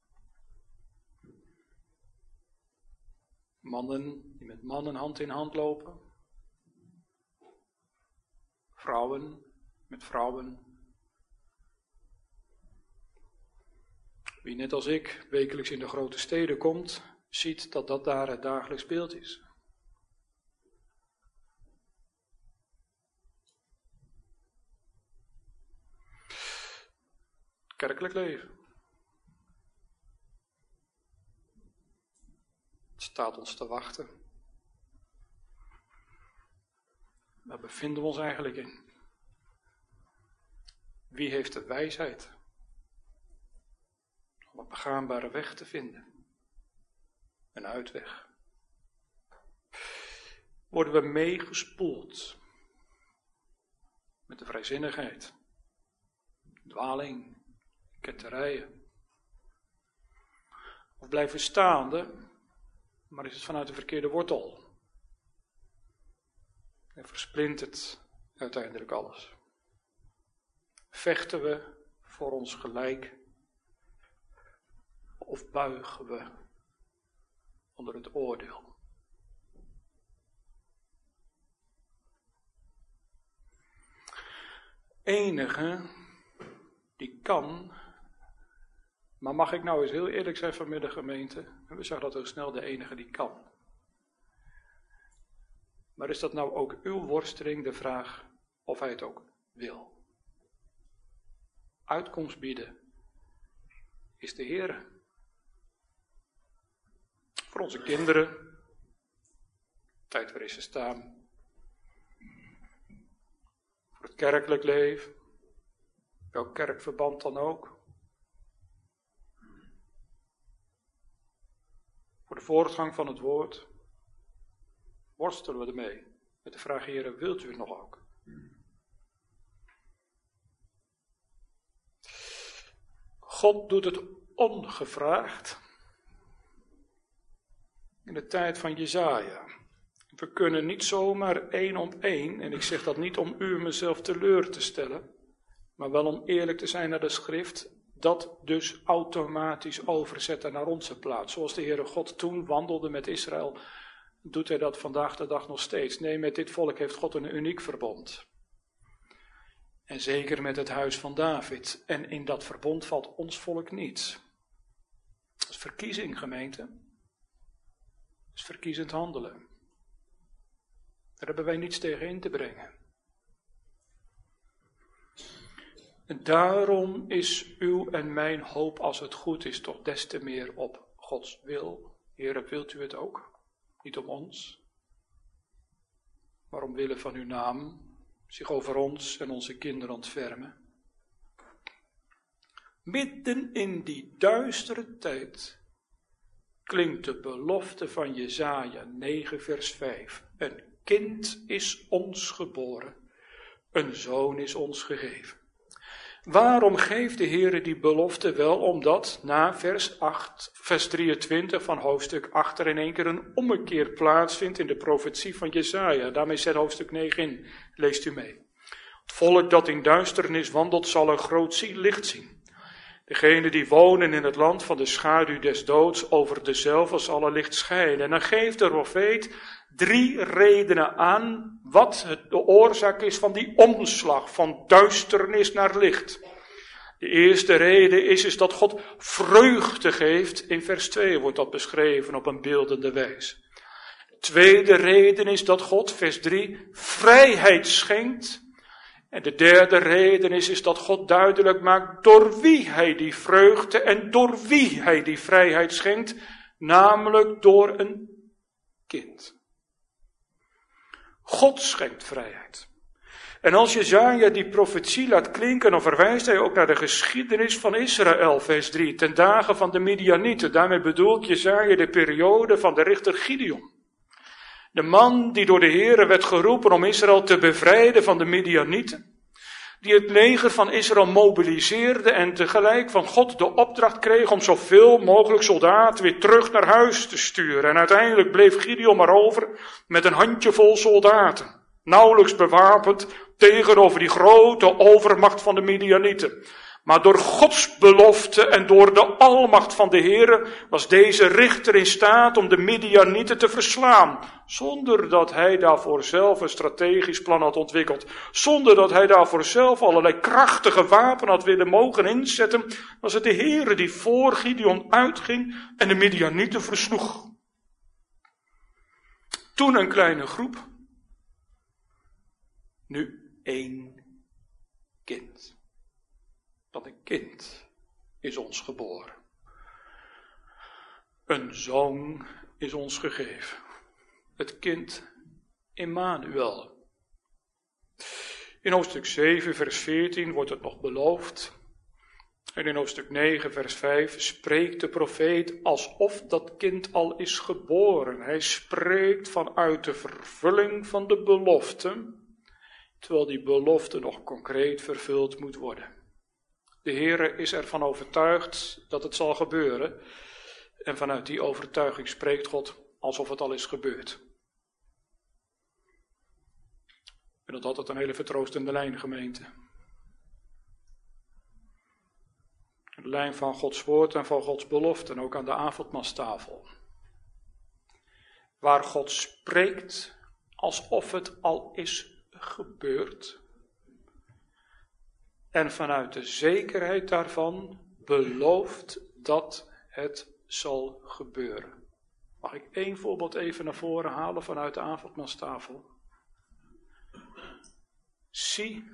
Speaker 1: Mannen die met mannen hand in hand lopen. Vrouwen met vrouwen. Wie net als ik wekelijks in de grote steden komt, ziet dat dat daar het dagelijks beeld is. Kerkelijk leven. Het staat ons te wachten. Waar bevinden we ons eigenlijk in? Wie heeft de wijsheid om een begaanbare weg te vinden? Een uitweg. Worden we meegespoeld met de vrijzinnigheid, dwaling, ketterijen? Of blijven we staande, maar is het vanuit de verkeerde wortel? En versplintert uiteindelijk alles. Vechten we voor ons gelijk of buigen we onder het oordeel? Enige die kan, maar mag ik nou eens heel eerlijk zijn vanmiddag gemeente, en we zeggen dat heel snel, de enige die kan. Maar is dat nou ook uw worsteling, de vraag of hij het ook wil? Uitkomst bieden is de Heere. Voor onze kinderen, tijd waarin ze staan. Voor het kerkelijk leven, welk kerkverband dan ook. Voor de voortgang van het woord. Worstelen we ermee met de vraag, Heere, wilt u het nog ook? God doet het ongevraagd in de tijd van Jesaja. We kunnen niet zomaar één op één, en ik zeg dat niet om u en mezelf teleur te stellen, maar wel om eerlijk te zijn naar de schrift, dat dus automatisch overzetten naar onze plaats. Zoals de Heere God toen wandelde met Israël, doet hij dat vandaag de dag nog steeds. Nee, met dit volk heeft God een uniek verbond. En zeker met het huis van David. En in dat verbond valt ons volk niet. Dat is verkiezing, gemeente. Dat is verkiezend handelen. Daar hebben wij niets tegen in te brengen. En daarom is uw en mijn hoop, als het goed is, toch des te meer op Gods wil. Heere, wilt u het ook? Niet om ons, maar omwille van uw naam, zich over ons en onze kinderen ontfermen. Midden in die duistere tijd klinkt de belofte van Jesaja negen vers vijf. Een kind is ons geboren, een zoon is ons gegeven. Waarom geeft de Heere die belofte? Wel omdat na vers acht, vers drieëntwintig van hoofdstuk acht er in één keer een ommekeer plaatsvindt in de profetie van Jesaja. Daarmee zet hoofdstuk negen in, leest u mee. Het volk dat in duisternis wandelt zal een groot licht zien. Degenen die wonen in het land van de schaduw des doods, over dezelfde zal er licht schijnen. En dan geeft de profeet drie redenen aan wat de oorzaak is van die omslag van duisternis naar licht. De eerste reden is, is dat God vreugde geeft. In vers twee wordt dat beschreven op een beeldende wijze. De tweede reden is dat God, vers drie, vrijheid schenkt. En de derde reden is, is dat God duidelijk maakt door wie hij die vreugde en door wie hij die vrijheid schenkt. Namelijk door een kind. God schenkt vrijheid. En als Jesaja die profetie laat klinken, dan verwijst hij ook naar de geschiedenis van Israël, vers drie, ten dagen van de Midianieten. Daarmee bedoelt Jesaja de periode van de richter Gideon. De man die door de Heere werd geroepen om Israël te bevrijden van de Midianieten. Die het leger van Israël mobiliseerde en tegelijk van God de opdracht kreeg om zoveel mogelijk soldaten weer terug naar huis te sturen. En uiteindelijk bleef Gideon maar over met een handjevol soldaten. Nauwelijks bewapend tegenover die grote overmacht van de Midianieten. Maar door Gods belofte en door de almacht van de Heere was deze richter in staat om de Midianieten te verslaan. Zonder dat hij daarvoor zelf een strategisch plan had ontwikkeld. Zonder dat hij daarvoor zelf allerlei krachtige wapen had willen mogen inzetten. Was het de Heere die voor Gideon uitging en de Midianieten versloeg. Toen een kleine groep. Nu één kind. Want een kind is ons geboren. Een zoon is ons gegeven. Het kind Immanuel. In hoofdstuk zeven, vers veertien wordt het nog beloofd. En in hoofdstuk negen, vers vijf spreekt de profeet alsof dat kind al is geboren. Hij spreekt vanuit de vervulling van de belofte, terwijl die belofte nog concreet vervuld moet worden. De Heere is ervan overtuigd dat het zal gebeuren. En vanuit die overtuiging spreekt God alsof het al is gebeurd. En dat is altijd een hele vertroostende lijn, gemeente. De lijn van Gods woord en van Gods beloften, ook aan de avondmaalstafel. Waar God spreekt alsof het al is gebeurd. En vanuit de zekerheid daarvan belooft dat het zal gebeuren. Mag ik één voorbeeld even naar voren halen vanuit de avondmaalstafel? Zie,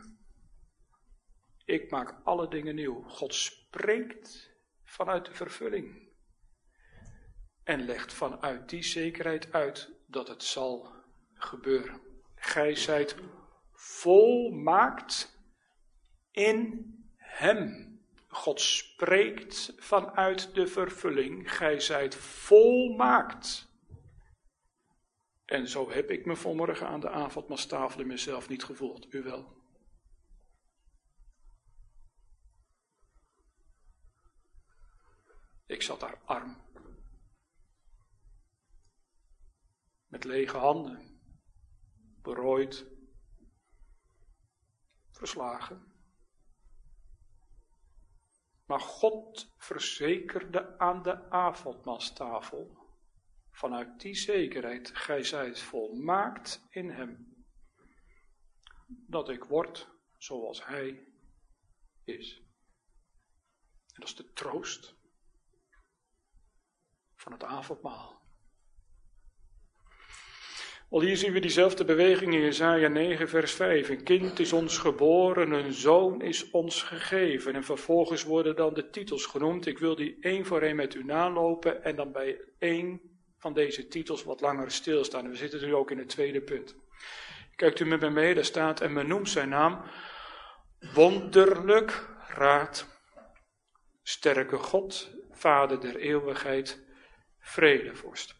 Speaker 1: ik maak alle dingen nieuw. God spreekt vanuit de vervulling. En legt vanuit die zekerheid uit dat het zal gebeuren. Gij zijt volmaakt in hem. God spreekt vanuit de vervulling. Gij zijt volmaakt. En zo heb ik me vanmorgen aan de avondmaalstafel in mezelf niet gevoeld. U wel? Ik zat daar arm. Met lege handen. Berooid. Verslagen. Maar God verzekerde aan de avondmaalstafel, vanuit die zekerheid, gij zijt volmaakt in hem, dat ik word zoals hij is. En dat is de troost van het avondmaal. Al hier zien we diezelfde beweging in Jesaja negen vers vijf. Een kind is ons geboren, een zoon is ons gegeven. En vervolgens worden dan de titels genoemd. Ik wil die één voor één met u nalopen en dan bij één van deze titels wat langer stilstaan. We zitten nu ook in het tweede punt. Kijkt u met me mee, daar staat, en men noemt zijn naam Wonderlijk Raad, Sterke God, Vader der eeuwigheid, Vredevorst.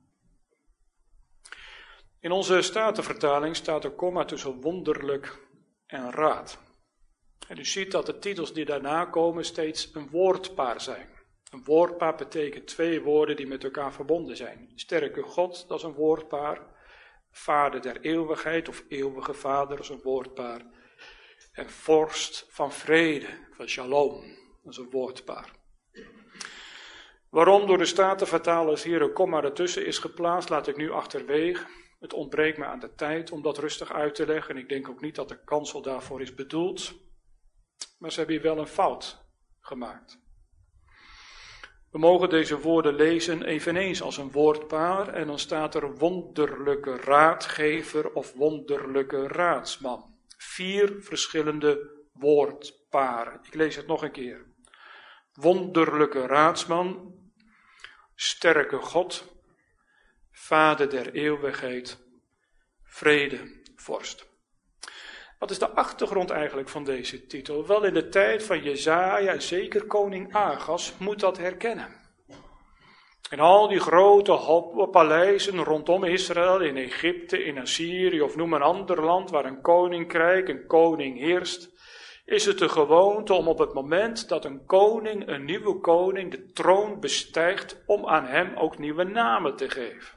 Speaker 1: In onze Statenvertaling staat er komma tussen wonderlijk en raad. En u ziet dat de titels die daarna komen steeds een woordpaar zijn. Een woordpaar betekent twee woorden die met elkaar verbonden zijn. Sterke God, dat is een woordpaar. Vader der eeuwigheid of eeuwige Vader, dat is een woordpaar. En vorst van vrede, van shalom, dat is een woordpaar. Waarom door de Statenvertalers hier een komma ertussen is geplaatst, laat ik nu achterwege. Het ontbreekt me aan de tijd om dat rustig uit te leggen. En ik denk ook niet dat de kansel daarvoor is bedoeld. Maar ze hebben hier wel een fout gemaakt. We mogen deze woorden lezen eveneens als een woordpaar. En dan staat er wonderlijke raadgever of wonderlijke raadsman. Vier verschillende woordparen. Ik lees het nog een keer. Wonderlijke raadsman. Sterke God. Vader der eeuwigheid, vredevorst. Wat is de achtergrond eigenlijk van deze titel? Wel, in de tijd van Jesaja en zeker koning Agas moet dat herkennen. En al die grote paleizen rondom Israël, in Egypte, in Assyrië of noem een ander land waar een koninkrijk, een koning heerst, is het de gewoonte om op het moment dat een koning, een nieuwe koning, de troon bestijgt, om aan hem ook nieuwe namen te geven.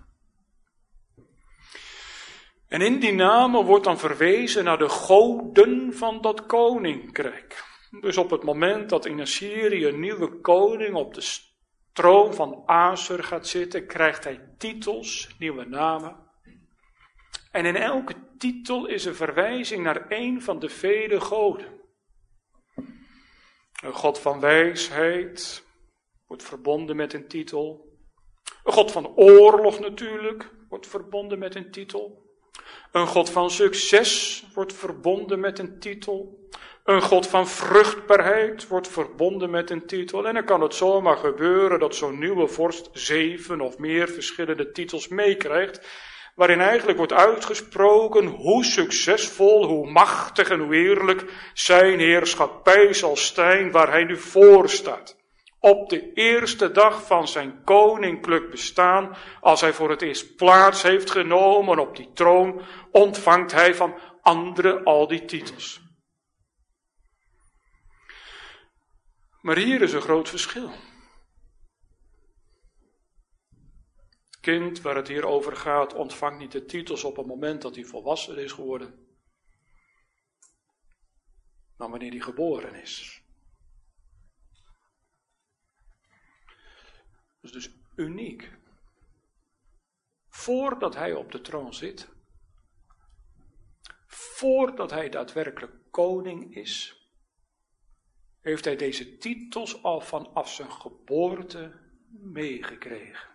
Speaker 1: En in die namen wordt dan verwezen naar de goden van dat koninkrijk. Dus op het moment dat in Assyrië een nieuwe koning op de troon van Assur gaat zitten, krijgt hij titels, nieuwe namen. En in elke titel is een verwijzing naar een van de vele goden. Een God van wijsheid wordt verbonden met een titel. Een God van oorlog natuurlijk wordt verbonden met een titel. Een God van succes wordt verbonden met een titel. Een God van vruchtbaarheid wordt verbonden met een titel. En dan kan het zomaar gebeuren dat zo'n nieuwe vorst zeven of meer verschillende titels meekrijgt, waarin eigenlijk wordt uitgesproken hoe succesvol, hoe machtig en hoe eerlijk zijn heerschappij zal zijn waar hij nu voor staat. Op de eerste dag van zijn koninklijk bestaan, als hij voor het eerst plaats heeft genomen op die troon, ontvangt hij van anderen al die titels. Maar hier is een groot verschil. Het kind waar het hier over gaat, ontvangt niet de titels op het moment dat hij volwassen is geworden, maar wanneer hij geboren is. Dat is dus uniek. Voordat hij op de troon zit, voordat hij daadwerkelijk koning is, heeft hij deze titels al vanaf zijn geboorte meegekregen.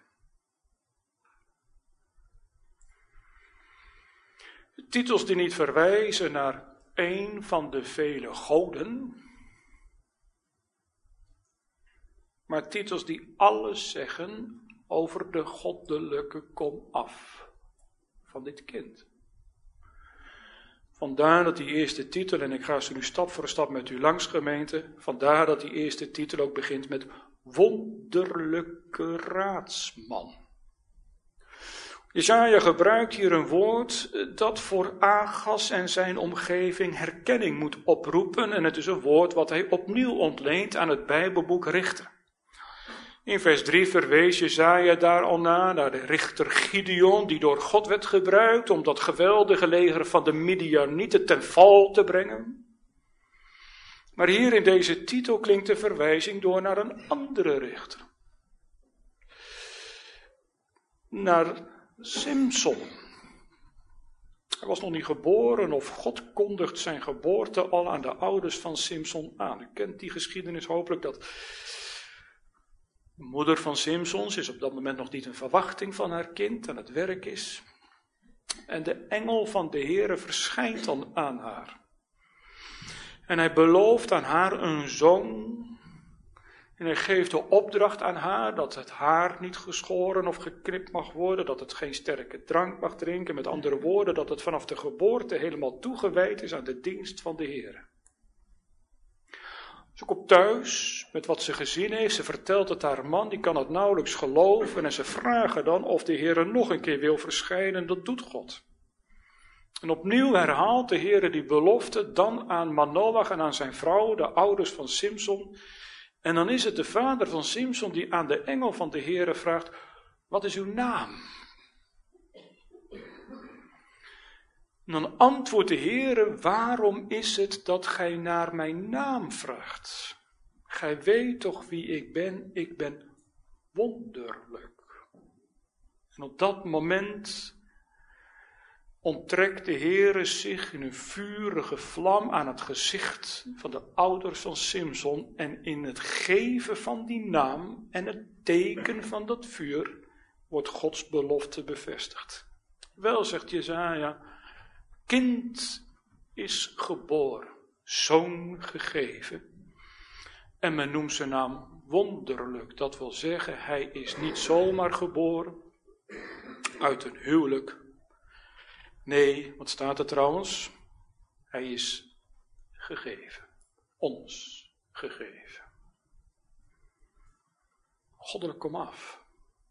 Speaker 1: Titels die niet verwijzen naar een van de vele goden, maar titels die alles zeggen over de goddelijke komaf van dit kind. Vandaar dat die eerste titel, en ik ga ze nu stap voor stap met u langs gemeente, vandaar dat die eerste titel ook begint met wonderlijke raadsman. Jesaja gebruikt hier een woord dat voor Agas en zijn omgeving herkenning moet oproepen, en het is een woord wat hij opnieuw ontleent aan het Bijbelboek Richter. In vers drie verwees Jesaja daar al na, naar de richter Gideon, die door God werd gebruikt om dat geweldige leger van de Midianieten ten val te brengen. Maar hier in deze titel klinkt de verwijzing door naar een andere richter. Naar Simson. Hij was nog niet geboren of God kondigt zijn geboorte al aan de ouders van Simson aan. U kent die geschiedenis hopelijk, dat de moeder van Simsons is op dat moment nog niet in verwachting van haar kind, aan het werk is. En de engel van de Heere verschijnt dan aan haar. En hij belooft aan haar een zoon. En hij geeft de opdracht aan haar dat het haar niet geschoren of geknipt mag worden, dat het geen sterke drank mag drinken. Met andere woorden, dat het vanaf de geboorte helemaal toegewijd is aan de dienst van de Heere. Ze komt thuis met wat ze gezien heeft. Ze vertelt het haar man, die kan het nauwelijks geloven. En ze vragen dan of de Heere nog een keer wil verschijnen. Dat doet God. En opnieuw herhaalt de Heere die belofte dan aan Manoach en aan zijn vrouw, de ouders van Simson. En dan is het de vader van Simson die aan de engel van de Heere vraagt: wat is uw naam? En dan antwoordt de Heere: waarom is het dat gij naar mijn naam vraagt? Gij weet toch wie ik ben? Ik ben wonderlijk. En op dat moment onttrekt de Heere zich in een vurige vlam aan het gezicht van de ouders van Simson. En in het geven van die naam en het teken van dat vuur wordt Gods belofte bevestigd. Wel, zegt Jesaja, kind is geboren, zoon gegeven. En men noemt zijn naam wonderlijk. Dat wil zeggen, hij is niet zomaar geboren uit een huwelijk. Nee, wat staat er trouwens? Hij is gegeven. Ons gegeven. Goddelijk komaf.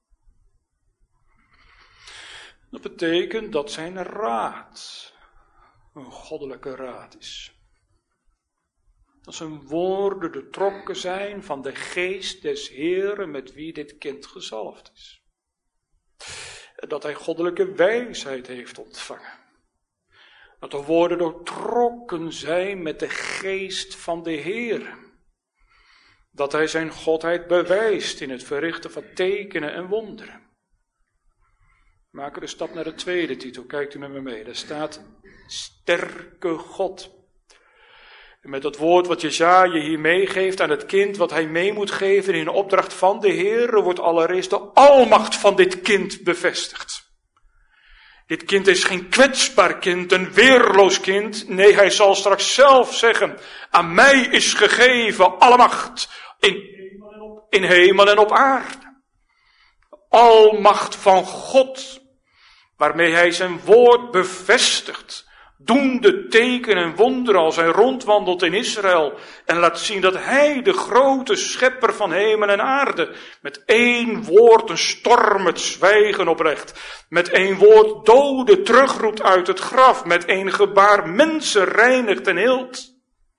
Speaker 1: Dat betekent dat zijn raad een goddelijke raad is. Dat zijn woorden doortrokken zijn van de geest des Heeren met wie dit kind gezalfd is. Dat hij goddelijke wijsheid heeft ontvangen. Dat de woorden doortrokken zijn met de geest van de Heer. Dat hij zijn godheid bewijst in het verrichten van tekenen en wonderen. We maken de stap naar de tweede titel. Kijkt u met me mee. Daar staat sterke God. En met dat woord wat Jesaja hier meegeeft aan het kind, wat hij mee moet geven in opdracht van de Heer, wordt allereerst de almacht van dit kind bevestigd. Dit kind is geen kwetsbaar kind, een weerloos kind. Nee, hij zal straks zelf zeggen, aan mij is gegeven alle macht in, in hemel en op aarde. Almacht van God, waarmee hij zijn woord bevestigt. Doen de tekenen en wonderen als hij rondwandelt in Israël en laat zien dat hij, de grote schepper van hemel en aarde, met één woord een storm het zwijgen oprecht, met één woord doden terugroept uit het graf, met één gebaar mensen reinigt en hield.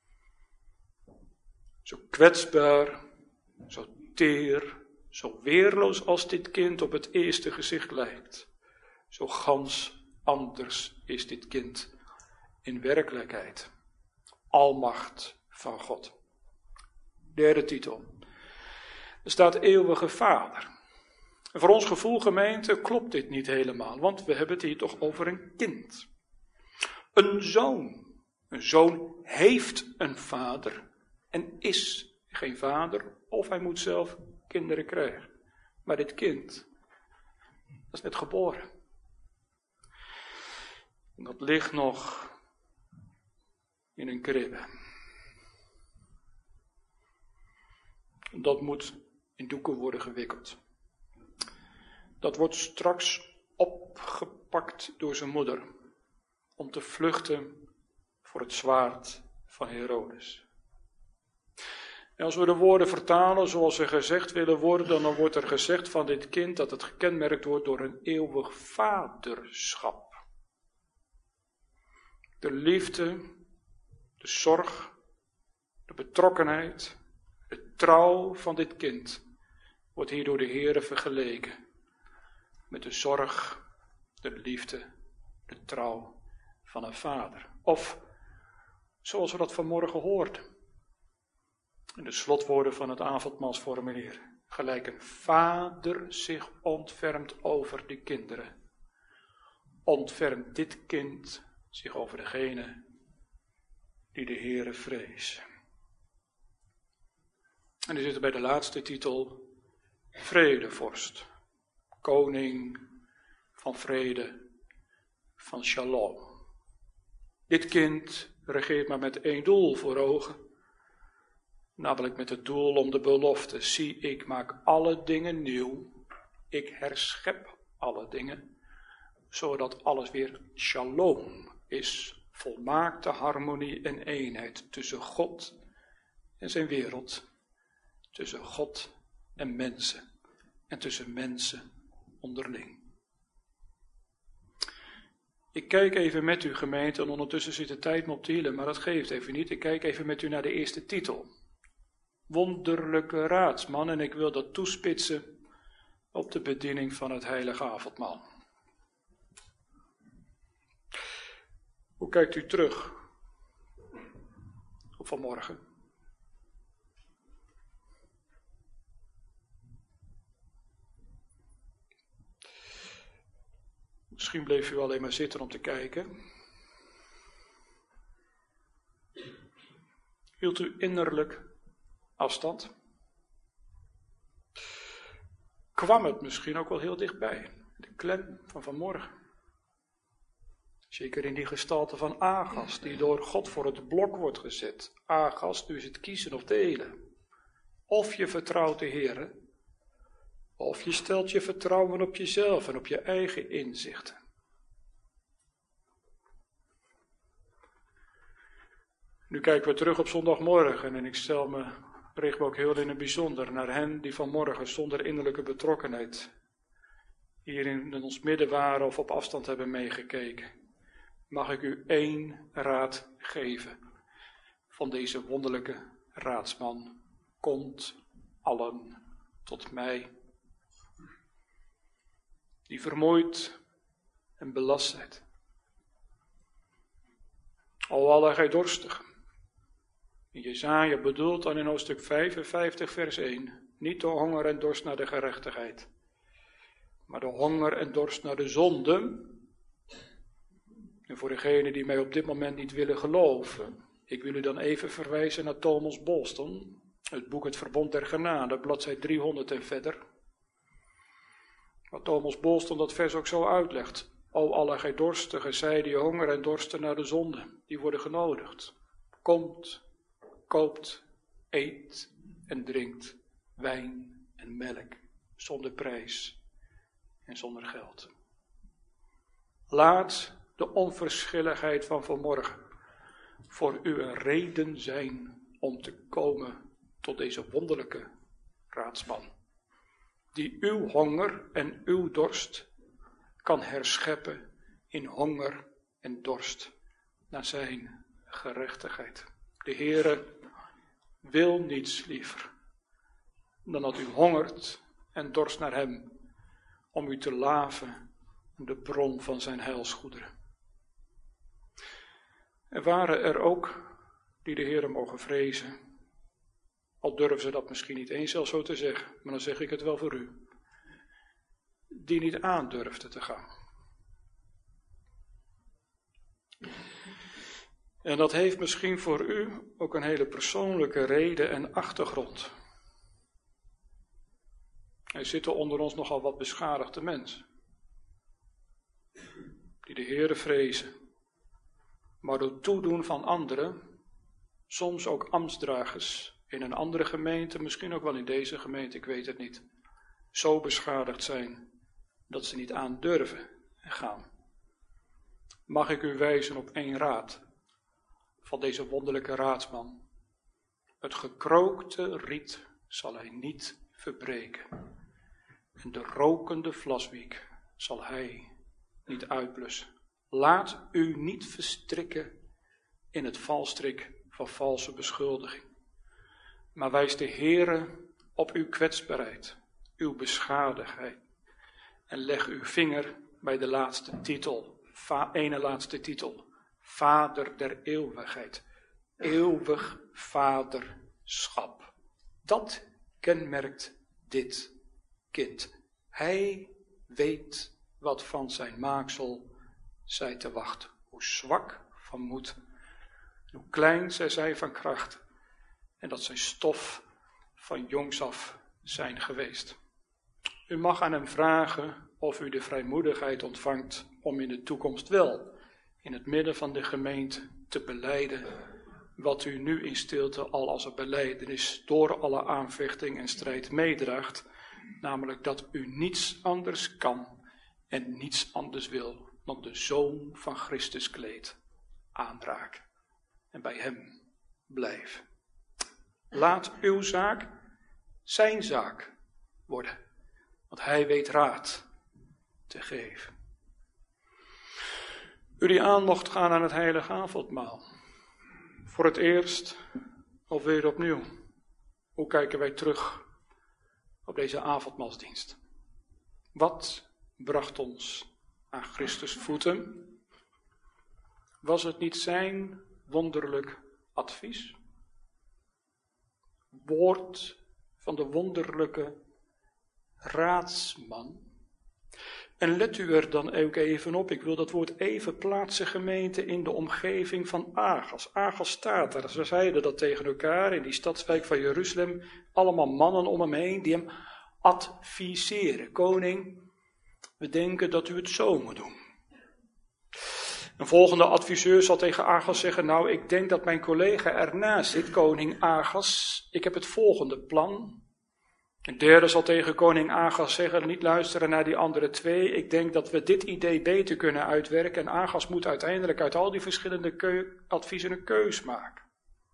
Speaker 1: Zo kwetsbaar, zo teer, zo weerloos als dit kind op het eerste gezicht lijkt, zo gans anders is dit kind in werkelijkheid. Almacht van God. Derde titel. Er staat eeuwige Vader. En voor ons gevoel, gemeente, klopt dit niet helemaal, want we hebben het hier toch over een kind. Een zoon. Een zoon heeft een vader en is geen vader, of hij moet zelf kinderen krijgen. Maar dit kind, dat is net geboren. En dat ligt nog in een kribbe. Dat moet in doeken worden gewikkeld. Dat wordt straks opgepakt door zijn moeder, om te vluchten voor het zwaard van Herodes. En als we de woorden vertalen zoals ze gezegd willen worden, dan wordt er gezegd van dit kind dat het gekenmerkt wordt door een eeuwig vaderschap. De liefde, de zorg, de betrokkenheid, de trouw van dit kind wordt hier door de Heere vergeleken met de zorg, de liefde, de trouw van een vader. Of, zoals we dat vanmorgen hoorden, in de slotwoorden van het avondmaalsformulier, gelijk een vader zich ontfermt over de kinderen, ontfermt dit kind zich over degene die de Heere vrezen. En die zitten bij de laatste titel, vredevorst, koning van vrede, van shalom. Dit kind regeert maar met één doel voor ogen, namelijk met het doel om de belofte, zie, ik maak alle dingen nieuw, ik herschep alle dingen, zodat alles weer shalom is, volmaakte harmonie en eenheid tussen God en zijn wereld, tussen God en mensen en tussen mensen onderling. Ik kijk even met u, gemeente, en ondertussen zit de tijd me op te hielen, maar dat geeft even niet. Ik kijk even met u naar de eerste titel. Wonderlijke raadsman, en ik wil dat toespitsen op de bediening van het heilige avondmaal. Hoe kijkt u terug op vanmorgen? Misschien bleef u alleen maar zitten om te kijken. Hield u innerlijk afstand? Kwam het misschien ook wel heel dichtbij, de klem van vanmorgen? Zeker in die gestalte van Agas, die door God voor het blok wordt gezet. Agas, nu is het kiezen of delen. Of je vertrouwt de Heere, of je stelt je vertrouwen op jezelf en op je eigen inzichten. Nu kijken we terug op zondagmorgen en ik stel me, richt me ook heel in het bijzonder naar hen die vanmorgen zonder innerlijke betrokkenheid hier in ons midden waren of op afstand hebben meegekeken. Mag ik u één raad geven van deze wonderlijke raadsman. Komt allen tot mij, die vermoeid en belast zijt. O alle gij dorstigen. Jesaja bedoelt dan in hoofdstuk vijfenvijftig vers één, niet de honger en dorst naar de gerechtigheid, maar de honger en dorst naar de zonde. En voor degenen die mij op dit moment niet willen geloven, ik wil u dan even verwijzen naar Thomas Boston, het boek Het Verbond der Genade, bladzij driehonderd en verder. Waar Thomas Boston dat vers ook zo uitlegt. O alle gij dorstigen, zij die honger en dorsten naar de zonde, die worden genodigd. Komt, koopt, eet en drinkt wijn en melk, zonder prijs en zonder geld. Laat de onverschilligheid van vanmorgen voor u een reden zijn om te komen tot deze wonderlijke raadsman, die uw honger en uw dorst kan herscheppen in honger en dorst naar zijn gerechtigheid. De Heere wil niets liever dan dat u hongert en dorst naar hem, om u te laven aan de bron van zijn heilsgoederen. Er waren er ook die de Heere mogen vrezen, al durven ze dat misschien niet eens zelfs zo te zeggen, maar dan zeg ik het wel voor u, die niet aandurfden te gaan. En dat heeft misschien voor u ook een hele persoonlijke reden en achtergrond. Er zitten onder ons nogal wat beschadigde mensen, die de Heere vrezen, maar door toedoen van anderen, soms ook ambtsdragers in een andere gemeente, misschien ook wel in deze gemeente, ik weet het niet, zo beschadigd zijn dat ze niet aan durven gaan. Mag ik u wijzen op één raad van deze wonderlijke raadsman? Het gekrookte riet zal hij niet verbreken en de rokende vlaswiek zal hij niet uitblussen. Laat u niet verstrikken in het valstrik van valse beschuldiging, maar wijs de Heere op uw kwetsbaarheid, uw beschadigdheid en leg uw vinger bij de laatste titel, va, ene laatste titel, Vader der eeuwigheid, eeuwig vaderschap. Dat kenmerkt dit kind. Hij weet wat van zijn maaksel zij te wachten. Hoe zwak van moed, hoe klein zij zijn van kracht, en dat zij stof van jongs af zijn geweest. U mag aan hem vragen of u de vrijmoedigheid ontvangt om in de toekomst wel in het midden van de gemeente te belijden wat u nu in stilte al als een belijdenis door alle aanvechting en strijd meedraagt, namelijk dat u niets anders kan en niets anders wil dan de Zoon van Christus kleed aanraken en bij hem blijven. Laat uw zaak zijn zaak worden, want hij weet raad te geven. U die aan mocht gaan aan het heilige avondmaal. Voor het eerst of weer opnieuw. Hoe kijken wij terug op deze avondmaalsdienst? Wat bracht ons aan Christus voeten? Was het niet zijn wonderlijk advies? Woord van de wonderlijke raadsman. En let u er dan ook even op, ik wil dat woord even plaatsen, gemeente, in de omgeving van Agas. Agas staat daar, ze zeiden dat tegen elkaar in die stadswijk van Jeruzalem, allemaal mannen om hem heen die hem adviseren. Koning, we denken dat u het zo moet doen. Een volgende adviseur zal tegen Agas zeggen, nou ik denk dat mijn collega ernaast zit, koning Agas, ik heb het volgende plan. Een derde zal tegen koning Agas zeggen, niet luisteren naar die andere twee. Ik denk dat we dit idee beter kunnen uitwerken. En Agas moet uiteindelijk uit al die verschillende keu- adviezen een keus maken.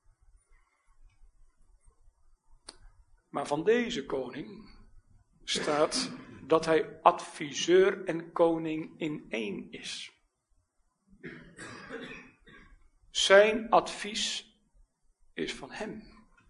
Speaker 1: Maar van deze koning staat dat hij adviseur en koning in één is. Zijn advies is van hem.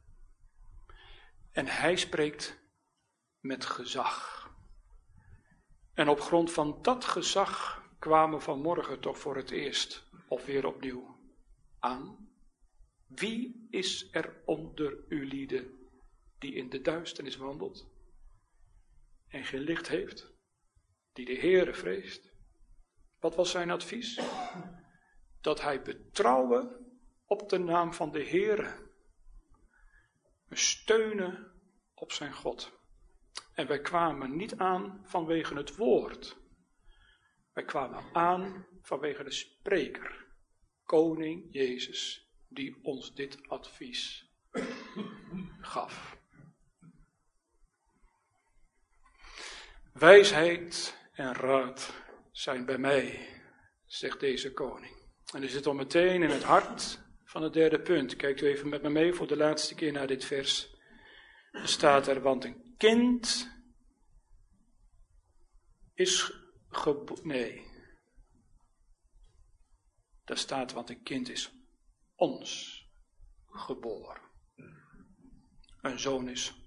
Speaker 1: En hij spreekt met gezag. En op grond van dat gezag kwamen we vanmorgen toch voor het eerst, of weer opnieuw, aan? Wie is er onder u lieden die in de duisternis wandelt en geen licht heeft, die de Heere vreest? Wat was zijn advies? Dat hij betrouwen op de naam van de Heere. We steunen op zijn God. En wij kwamen niet aan vanwege het woord. Wij kwamen aan vanwege de spreker, koning Jezus, die ons dit advies gaf. Wijsheid en raad zijn bij mij, zegt deze koning. En er zit al meteen in het hart van het derde punt. Kijkt u even met me mee voor de laatste keer naar dit vers. Er staat er, want een kind is geboren. Nee. Daar staat, want een kind is ons geboren. Een zoon is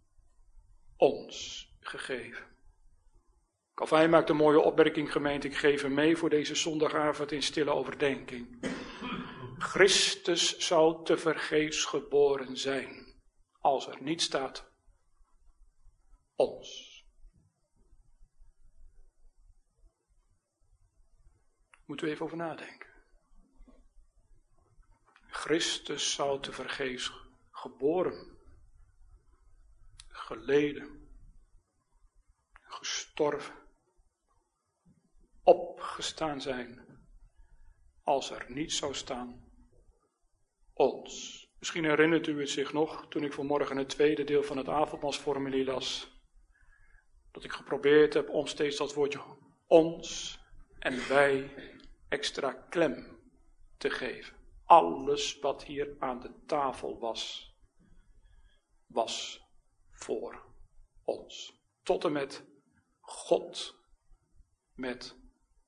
Speaker 1: ons gegeven. Calvijn maakt een mooie opmerking, gemeente. Ik geef hem mee voor deze zondagavond in stille overdenking. Christus zou tevergeefs geboren zijn, als er niet staat ons. Moeten we even over nadenken. Christus zou tevergeefs geboren, geleden, gestorven, opgestaan zijn, als er niet zou staan ons. Misschien herinnert u het zich nog, toen ik vanmorgen het tweede deel van het avondmaalsformulier las, dat ik geprobeerd heb om steeds dat woordje ons en wij extra klem te geven. Alles wat hier aan de tafel was, was voor ons. Tot en met God met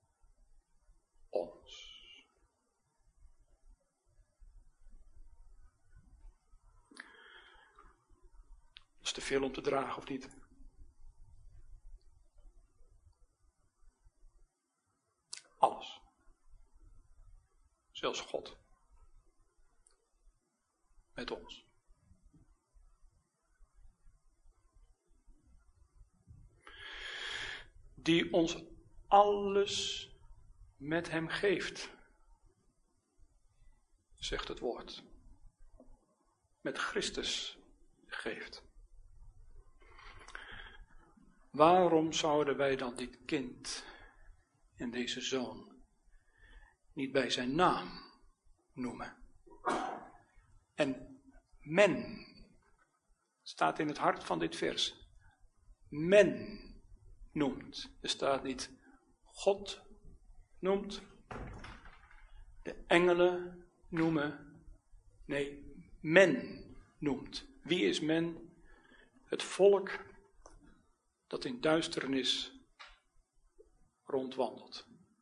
Speaker 1: ons. Dat is te veel om te dragen, of niet? Alles. Zelfs God. Met ons. Die ons alles met hem geeft, zegt het woord. Met Christus geeft. Waarom zouden wij dan dit kind en deze zoon niet bij zijn naam noemen? En men, staat in het hart van dit vers, men noemt. Er staat niet God noemt, de engelen noemen, nee, men noemt. Wie is men? Het volk dat in duisternis rondwandelt.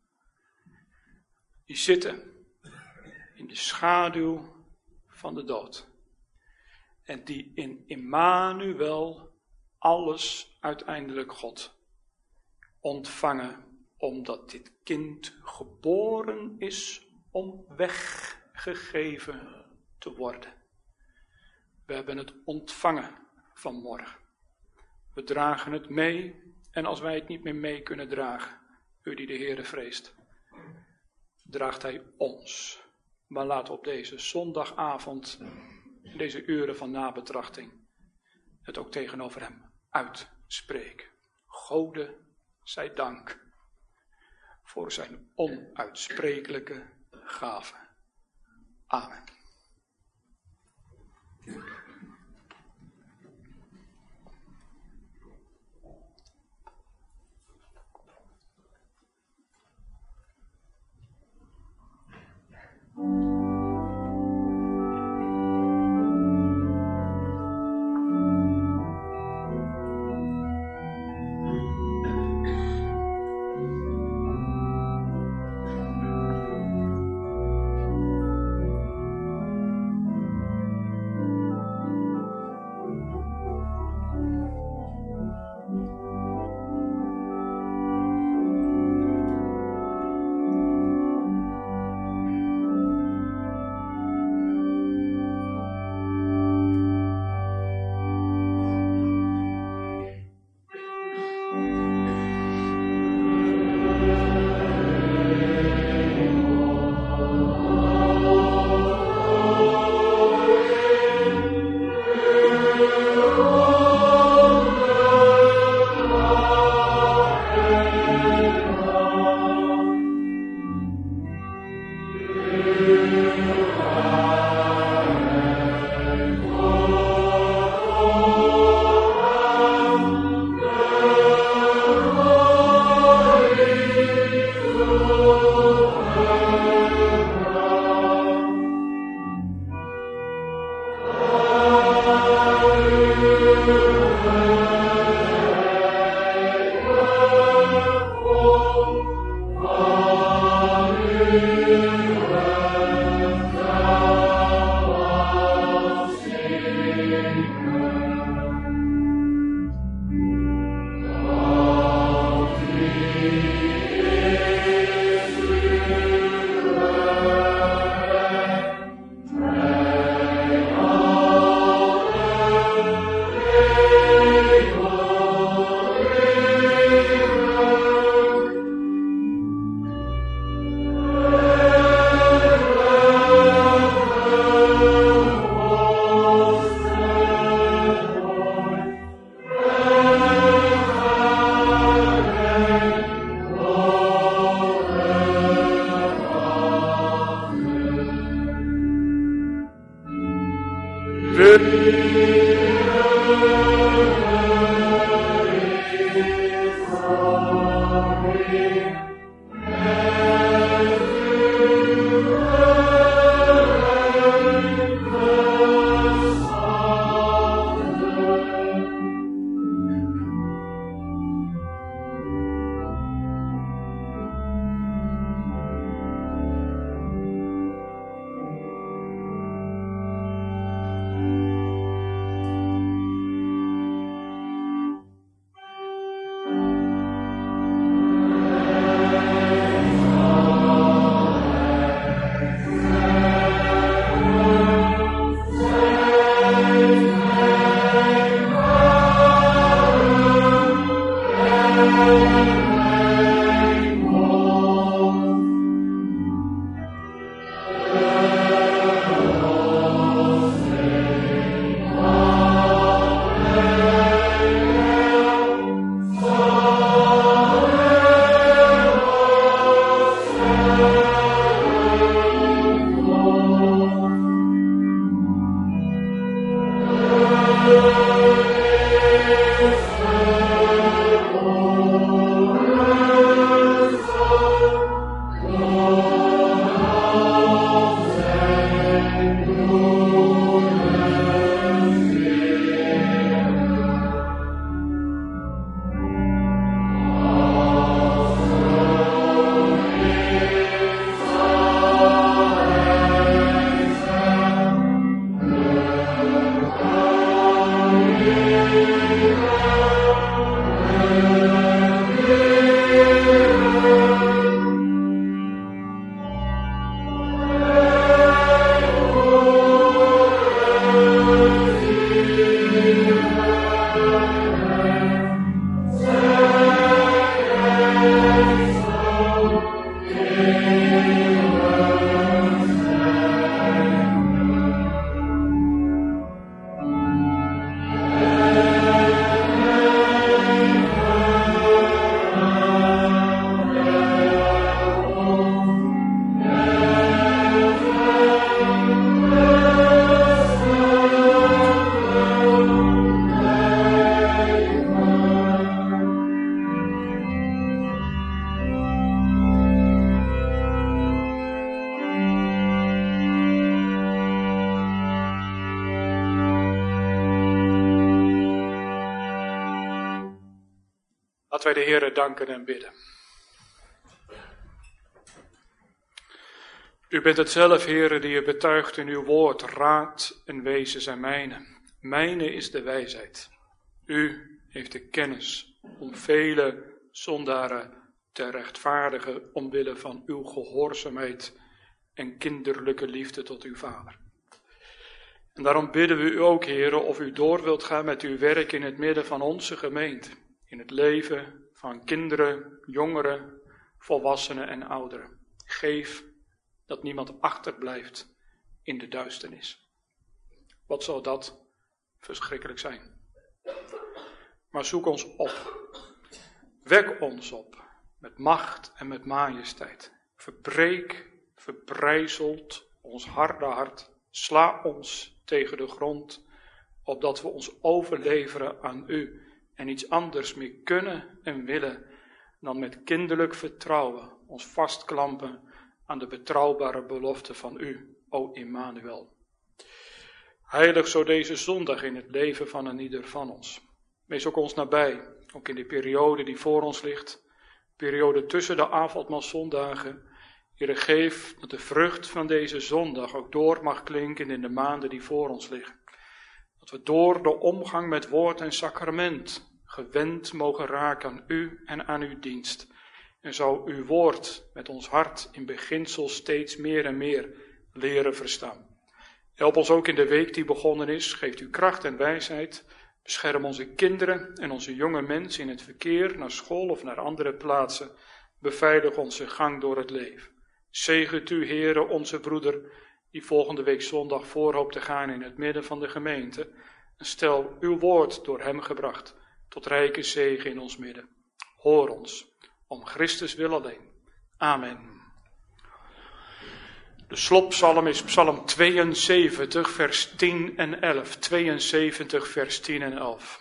Speaker 1: Die zitten in de schaduw van de dood. En die in Immanuel alles uiteindelijk God ontvangen, omdat dit kind geboren is om weggegeven te worden. We hebben het ontvangen vanmorgen. We dragen het mee en als wij het niet meer mee kunnen dragen, u die de Heere vreest, draagt hij ons. Maar laten we op deze zondagavond, deze uren van nabetrachting, het ook tegenover hem uitspreken. Gode zij dank voor zijn onuitsprekelijke gave. Amen. Laten wij de Heere danken en bidden. U bent het zelf, Heere, die je betuigt in uw woord. Raad en wezen zijn mijne. Mijne is de wijsheid. U heeft de kennis om vele zondaren te rechtvaardigen omwille van uw gehoorzaamheid en kinderlijke liefde tot uw Vader. En daarom bidden we u ook, Heere, of u door wilt gaan met uw werk in het midden van onze gemeente. In het leven van kinderen, jongeren, volwassenen en ouderen. Geef dat niemand achterblijft in de duisternis. Wat zou dat verschrikkelijk zijn. Maar zoek ons op. Wek ons op met macht en met majesteit. Verbreek, verbrijzelt ons harde hart. Sla ons tegen de grond, opdat we ons overleveren aan u en iets anders meer kunnen en willen dan met kinderlijk vertrouwen ons vastklampen aan de betrouwbare belofte van u, o Immanuel. Heilig zo deze zondag in het leven van een ieder van ons. Wees ook ons nabij, ook in de periode die voor ons ligt, periode tussen de avondmaalszondagen. Heere, geef dat de vrucht van deze zondag ook door mag klinken in de maanden die voor ons liggen. Dat we door de omgang met woord en sacrament gewend mogen raken aan u en aan uw dienst. En zou uw woord met ons hart in beginsel steeds meer en meer leren verstaan. Help ons ook in de week die begonnen is. Geeft u kracht en wijsheid. Bescherm onze kinderen en onze jonge mensen in het verkeer naar school of naar andere plaatsen. Beveilig onze gang door het leven. Zegent u, Heere, onze broeder, die volgende week zondag voorhoopt te gaan in het midden van de gemeente. En stel uw woord door hem gebracht tot rijke zegen in ons midden. Hoor ons, om Christus wil alleen. Amen. De sloppsalm is psalm tweeënzeventig, vers tien en elf. tweeënzeventig, vers tien en elf.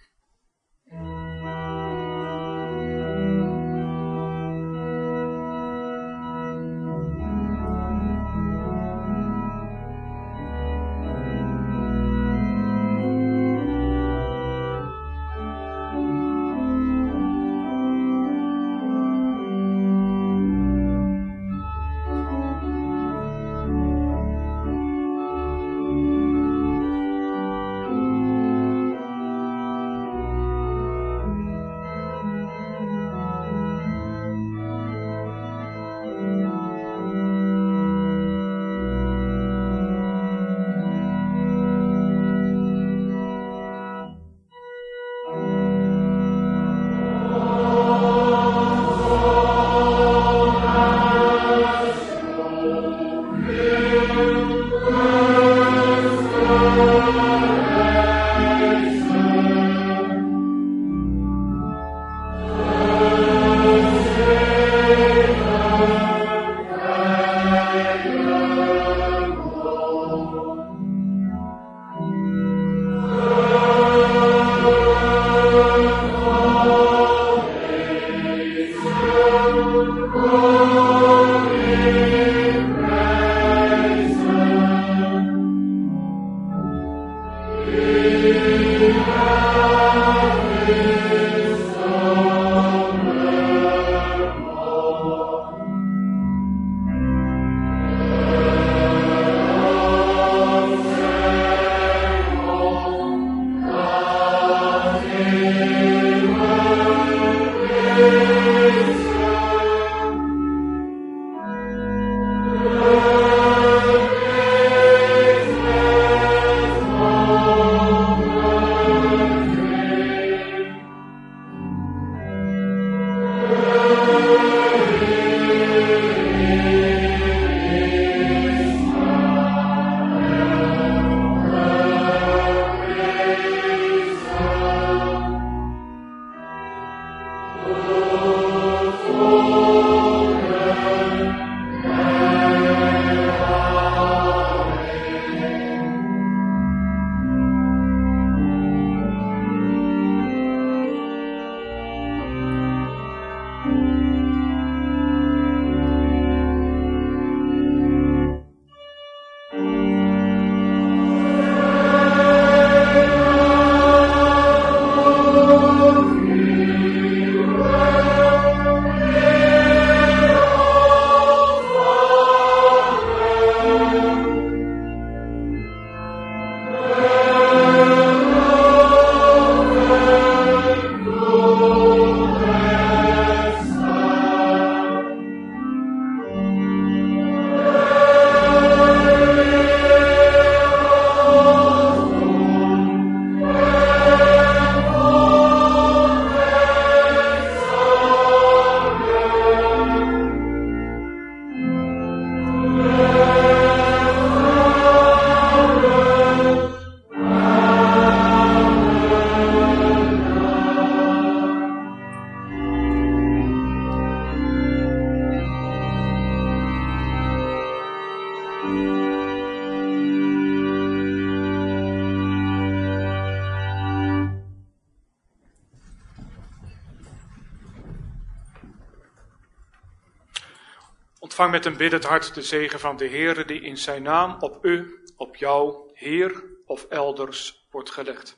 Speaker 1: Ontvang met een biddend hart de zegen van de Heere die in zijn naam op u, op jou, Heer of elders wordt gelegd.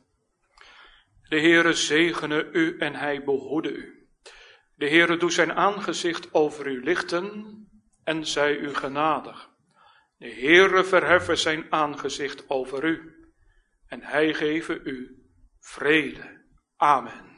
Speaker 1: De Heere zegene u en hij behoede u. De Heere doet zijn aangezicht over u lichten en zij u genadig. De Heere verheffe zijn aangezicht over u en hij geve u vrede. Amen.